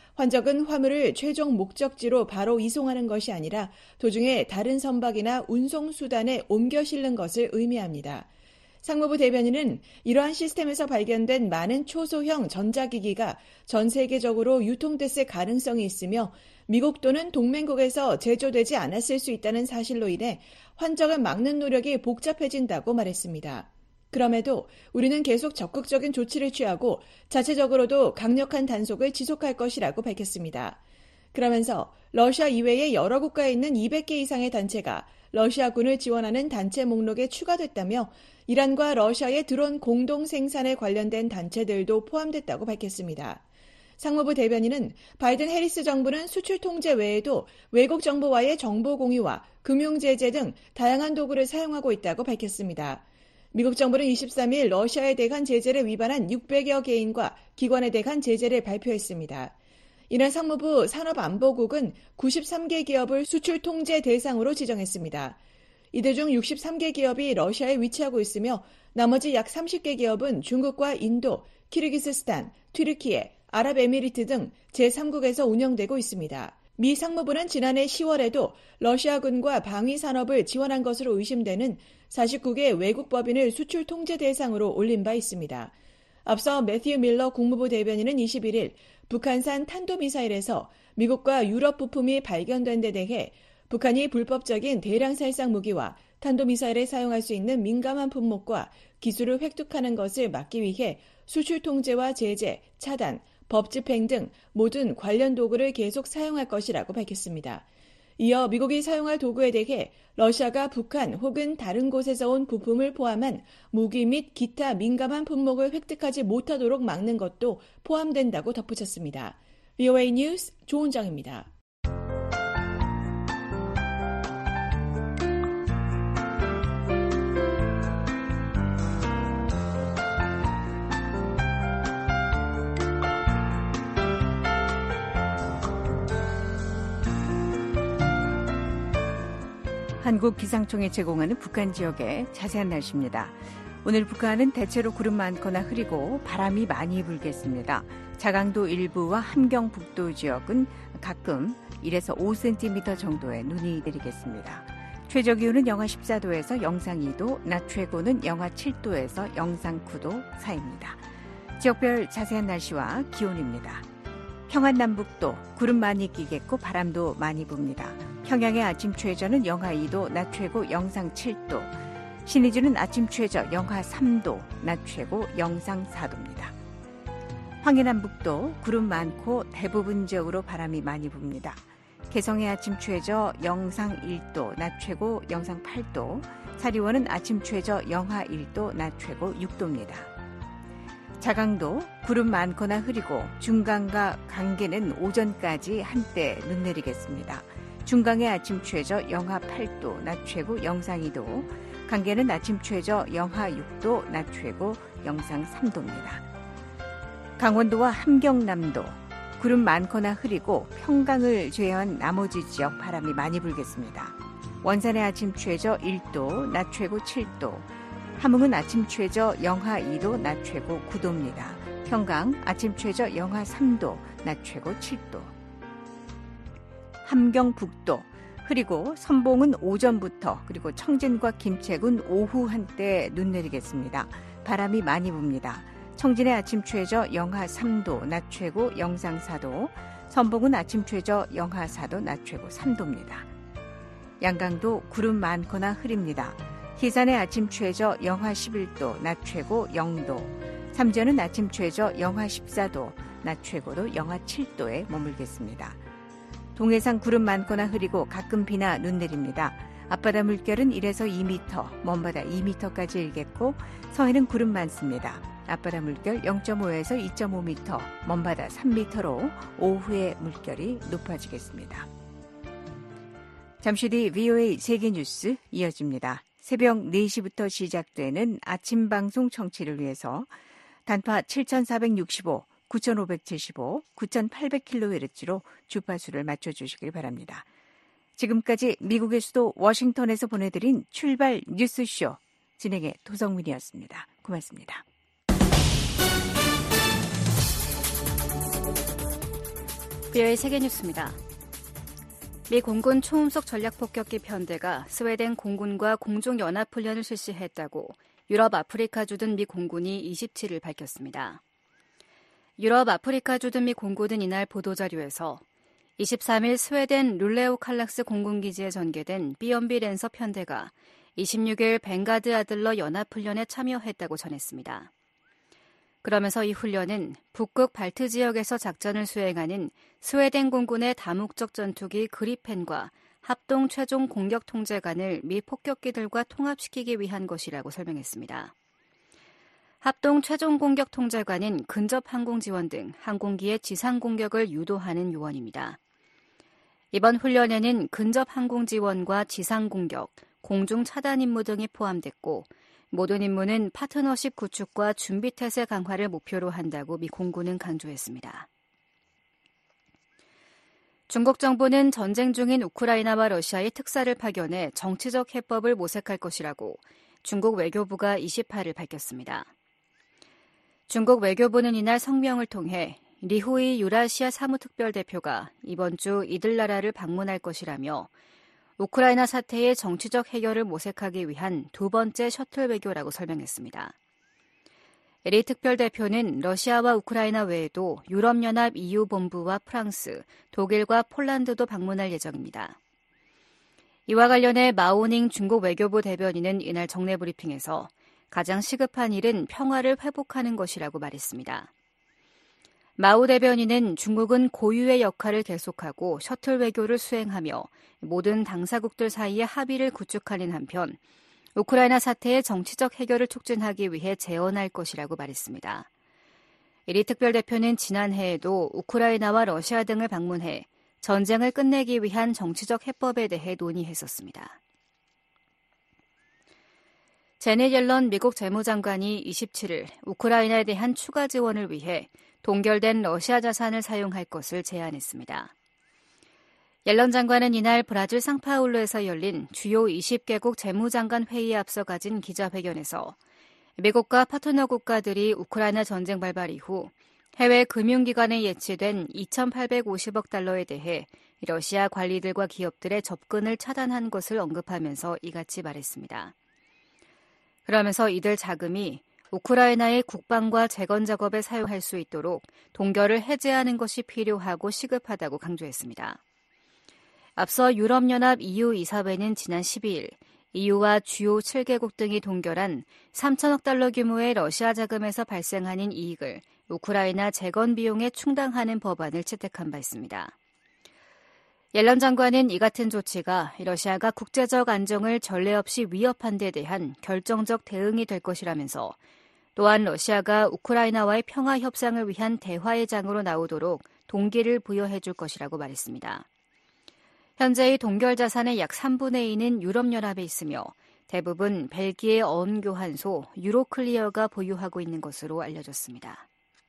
[SPEAKER 20] 환적은 화물을 최종 목적지로 바로 이송하는 것이 아니라 도중에 다른 선박이나 운송수단에 옮겨 실는 것을 의미합니다. 상무부 대변인은 이러한 시스템에서 발견된 많은 초소형 전자기기가 전 세계적으로 유통됐을 가능성이 있으며 미국 또는 동맹국에서 제조되지 않았을 수 있다는 사실로 인해 환적을 막는 노력이 복잡해진다고 말했습니다. 그럼에도 우리는 계속 적극적인 조치를 취하고 자체적으로도 강력한 단속을 지속할 것이라고 밝혔습니다. 그러면서 러시아 이외의 여러 국가에 있는 200개 이상의 단체가 러시아군을 지원하는 단체 목록에 추가됐다며 이란과 러시아의 드론 공동 생산에 관련된 단체들도 포함됐다고 밝혔습니다. 상무부 대변인은 바이든 해리스 정부는 수출 통제 외에도 외국 정보와의 정보 공유와 금융 제재 등 다양한 도구를 사용하고 있다고 밝혔습니다. 미국 정부는 23일 러시아에 대한 제재를 위반한 600여 개인과 기관에 대한 제재를 발표했습니다. 이날 상무부 산업안보국은 93개 기업을 수출 통제 대상으로 지정했습니다. 이들 중 63개 기업이 러시아에 위치하고 있으며 나머지 약 30개 기업은 중국과 인도, 키르기스스탄, 튀르키예, 아랍에미리트 등 제3국에서 운영되고 있습니다. 미 상무부는 지난해 10월에도 러시아군과 방위 산업을 지원한 것으로 의심되는 49개 외국 법인을 수출 통제 대상으로 올린 바 있습니다. 앞서 매튜 밀러 국무부 대변인은 21일 북한산 탄도미사일에서 미국과 유럽 부품이 발견된 데 대해 북한이 불법적인 대량 살상 무기와 탄도미사일에 사용할 수 있는 민감한 품목과 기술을 획득하는 것을 막기 위해 수출 통제와 제재, 차단, 법 집행 등 모든 관련 도구를 계속 사용할 것이라고 밝혔습니다. 이어 미국이 사용할 도구에 대해 러시아가 북한 혹은 다른 곳에서 온 부품을 포함한 무기 및 기타 민감한 품목을 획득하지 못하도록 막는 것도 포함된다고 덧붙였습니다. VOA 뉴스 조은정입니다.
[SPEAKER 6] 한국기상청이 제공하는 북한 지역의 자세한 날씨입니다. 오늘 북한은 대체로 구름 많거나 흐리고 바람이 많이 불겠습니다. 자강도 일부와 함경북도 지역은 가끔 1에서 5cm 정도의 눈이 내리겠습니다. 최저 기온은 영하 14도에서 영상 2도, 낮 최고는 영하 7도에서 영상 9도 사이입니다. 지역별 자세한 날씨와 기온입니다. 평안남북도 구름 많이 끼겠고 바람도 많이 붑니다. 평양의 아침 최저는 영하 2도, 낮 최고 영상 7도. 신의주는 아침 최저 영하 3도, 낮 최고 영상 4도입니다. 황해남북도 구름 많고 대부분 지역으로 바람이 많이 붑니다. 개성의 아침 최저 영상 1도, 낮 최고 영상 8도. 사리원은 아침 최저 영하 1도, 낮 최고 6도입니다. 자강도 구름 많거나 흐리고 중강과 강계는 오전까지 한때 눈 내리겠습니다. 중강의 아침 최저 영하 8도, 낮 최고 영상 2도, 강계는 아침 최저 영하 6도, 낮 최고 영상 3도입니다. 강원도와 함경남도 구름 많거나 흐리고 평강을 제외한 나머지 지역 바람이 많이 불겠습니다. 원산의 아침 최저 1도, 낮 최고 7도, 함흥은 아침 최저 영하 2도, 낮 최고 9도입니다. 평강 아침 최저 영하 3도, 낮 최고 7도. 함경북도 흐리고 선봉은 오전부터 그리고 청진과 김책은 오후 한때 눈 내리겠습니다. 바람이 많이 붑니다. 청진의 아침 최저 영하 3도, 낮 최고 영상 4도, 선봉은 아침 최저 영하 4도, 낮 최고 3도입니다. 양강도 구름 많거나 흐립니다. 희산의 아침 최저 영하 11도, 낮 최고 0도, 삼전은 아침 최저 영하 14도, 낮 최고도 영하 7도에 머물겠습니다. 동해상 구름 많거나 흐리고 가끔 비나 눈 내립니다. 앞바다 물결은 1에서 2m, 먼바다 2m까지 일겠고 서해는 구름 많습니다. 앞바다 물결 0.5에서 2.5m, 먼바다 3m로 오후에 물결이 높아지겠습니다. 잠시 뒤 VOA 세계뉴스 이어집니다. 새벽 4시부터 시작되는 아침 방송 청취를 위해서 단파 7465, 9575, 9800kHz로 주파수를 맞춰주시길 바랍니다. 지금까지 미국의 수도 워싱턴에서 보내드린 출발 뉴스쇼 진행의 도성민이었습니다. 고맙습니다.
[SPEAKER 8] VOA 세계뉴스입니다. 미 공군 초음속 전략폭격기 편대가 스웨덴 공군과 공중연합훈련을 실시했다고 유럽 아프리카주 등 미 공군이 27일 밝혔습니다. 유럽 아프리카주 등 미 공군은 이날 보도자료에서 23일 스웨덴 룰레오 칼락스 공군기지에 전개된 B&B 랜서 편대가 26일 벵가드 아들러 연합훈련에 참여했다고 전했습니다. 그러면서 이 훈련은 북극 발트 지역에서 작전을 수행하는 스웨덴 공군의 다목적 전투기 그리펜과 합동 최종 공격 통제관을 미 폭격기들과 통합시키기 위한 것이라고 설명했습니다. 합동 최종 공격 통제관은 근접 항공 지원 등 항공기의 지상 공격을 유도하는 요원입니다. 이번 훈련에는 근접 항공 지원과 지상 공격, 공중 차단 임무 등이 포함됐고 모든 임무는 파트너십 구축과 준비 태세 강화를 목표로 한다고 미 공군은 강조했습니다. 중국 정부는 전쟁 중인 우크라이나와 러시아의 특사를 파견해 정치적 해법을 모색할 것이라고 중국 외교부가 28일 밝혔습니다. 중국 외교부는 이날 성명을 통해 리후이 유라시아 사무특별대표가 이번 주 이들 나라를 방문할 것이라며 우크라이나 사태의 정치적 해결을 모색하기 위한 두 번째 셔틀 외교라고 설명했습니다. 리 특별대표는 러시아와 우크라이나 외에도 유럽연합 EU 본부와 프랑스, 독일과 폴란드도 방문할 예정입니다. 이와 관련해 마오닝 중국 외교부 대변인은 이날 정례 브리핑에서 가장 시급한 일은 평화를 회복하는 것이라고 말했습니다. 마오 대변인은 중국은 고유의 역할을 계속하고 셔틀 외교를 수행하며 모든 당사국들 사이의 합의를 구축하는 한편 우크라이나 사태의 정치적 해결을 촉진하기 위해 재언할 것이라고 말했습니다. 리 특별대표는 지난해에도 우크라이나와 러시아 등을 방문해 전쟁을 끝내기 위한 정치적 해법에 대해 논의했었습니다. 제넷 옐런 미국 재무장관이 27일 우크라이나에 대한 추가 지원을 위해 동결된 러시아 자산을 사용할 것을 제안했습니다. 옐런 장관은 이날 브라질 상파울루에서 열린 주요 20개국 재무장관 회의에 앞서 가진 기자회견에서 미국과 파트너 국가들이 우크라이나 전쟁 발발 이후 해외 금융기관에 예치된 2,850억 달러에 대해 러시아 관리들과 기업들의 접근을 차단한 것을 언급하면서 이같이 말했습니다. 그러면서 이들 자금이 우크라이나의 국방과 재건 작업에 사용할 수 있도록 동결을 해제하는 것이 필요하고 시급하다고 강조했습니다. 앞서 유럽연합 EU 이사회는 지난 12일 EU와 주요 7개국 등이 동결한 3천억 달러 규모의 러시아 자금에서 발생하는 이익을 우크라이나 재건 비용에 충당하는 법안을 채택한 바 있습니다. 옐런 장관은 이 같은 조치가 러시아가 국제적 안정을 전례 없이 위협한 데 대한 결정적 대응이 될 것이라면서 또한 러시아가 우크라이나와의 평화 협상을 위한 대화의 장으로 나오도록 동기를 부여해 줄 것이라고 말했습니다. 현재의 동결 자산의 약 3분의 2는 유럽연합에 있으며 대부분 벨기에 어음교환소 유로클리어가 보유하고 있는 것으로 알려졌습니다.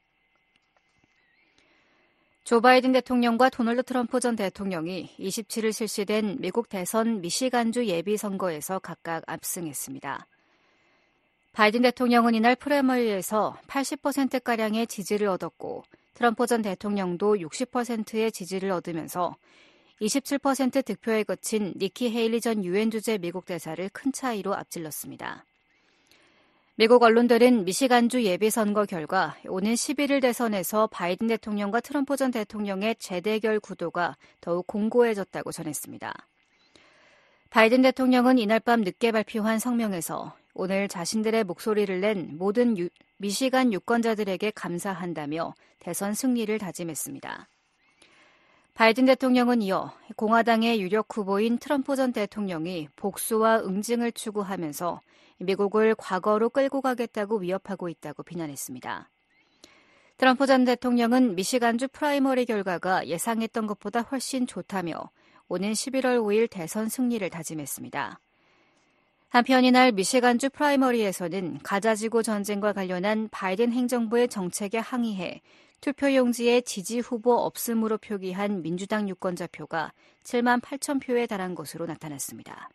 [SPEAKER 8] 조 바이든 대통령과 도널드 트럼프 전 대통령이 27일 실시된 미국 대선 미시간주 예비선거에서 각각 압승했습니다. 바이든 대통령은 이날 프라이머리에서 80%가량의 지지를 얻었고 트럼프 전 대통령도 60%의 지지를 얻으면서 27% 득표에 그친 니키 헤일리 전 유엔 주재 미국 대사를 큰 차이로 앞질렀습니다. 미국 언론들은 미시간주 예비선거 결과 오는 11일 대선에서 바이든 대통령과 트럼프 전 대통령의 재대결 구도가 더욱 공고해졌다고 전했습니다. 바이든 대통령은 이날 밤 늦게 발표한 성명에서 오늘 자신들의 목소리를 낸 모든 미시간 유권자들에게 감사한다며 대선 승리를 다짐했습니다. 바이든 대통령은 이어 공화당의 유력 후보인 트럼프 전 대통령이 복수와 응징을 추구하면서 미국을 과거로 끌고 가겠다고 위협하고 있다고 비난했습니다. 트럼프 전 대통령은 미시간주 프라이머리 결과가 예상했던 것보다 훨씬 좋다며 오는 11월 5일 대선 승리를 다짐했습니다. 한편 이날 미시간주 프라이머리에서는 가자지구 전쟁과 관련한 바이든 행정부의 정책에 항의해 투표용지에 지지 후보 없음으로 표기한 민주당 유권자 표가 7만 8천 표에 달한 것으로 나타났습니다.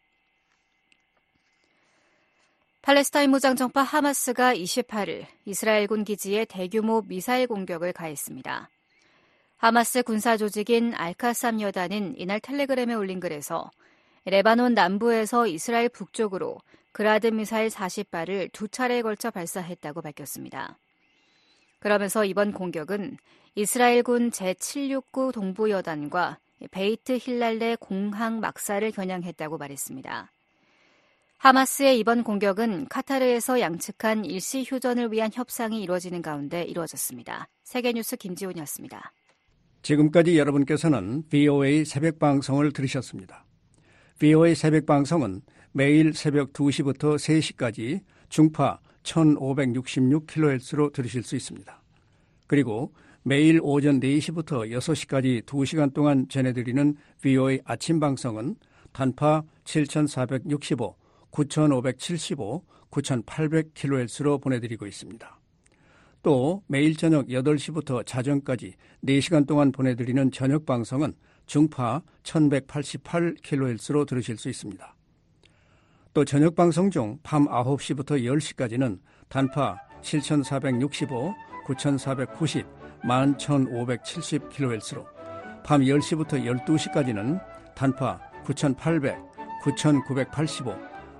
[SPEAKER 8] 팔레스타인 무장정파 하마스가 28일 이스라엘군 기지에 대규모 미사일 공격을 가했습니다. 하마스 군사조직인 알카삼 여단은 이날 텔레그램에 올린 글에서 레바논 남부에서 이스라엘 북쪽으로 그라드 미사일 40발을 두 차례에 걸쳐 발사했다고 밝혔습니다. 그러면서 이번 공격은 이스라엘군 제769 동부여단과 베이트 힐랄레 공항 막사를 겨냥했다고 말했습니다. 하마스의 이번 공격은 카타르에서 양측한 일시 휴전을 위한 협상이 이루어지는 가운데 이루어졌습니다. 세계뉴스 김지훈이었습니다.
[SPEAKER 7] 지금까지 여러분께서는 VOA 새벽방송을 들으셨습니다. VOA 새벽방송은 매일 새벽 2시부터 3시까지 중파 1566kHz로 들으실 수 있습니다. 그리고 매일 오전 4시부터 6시까지 2시간 동안 전해드리는 VOA 아침 방송은 단파 7465, 9575, 9800kHz로 보내드리고 있습니다. 또 매일 저녁 8시부터 자정까지 4시간 동안 보내드리는 저녁 방송은 중파 1188kHz로 들으실 수 있습니다. 또 저녁 방송 중 밤 9시부터 10시까지는 단파 7465, 9490, 11,570kHz로 밤 10시부터 12시까지는 단파 9,800, 9,985,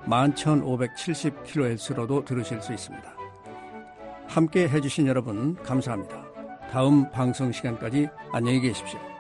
[SPEAKER 7] 11,570kHz로도 들으실 수 있습니다. 함께 해주신 여러분 감사합니다. 다음 방송 시간까지 안녕히 계십시오.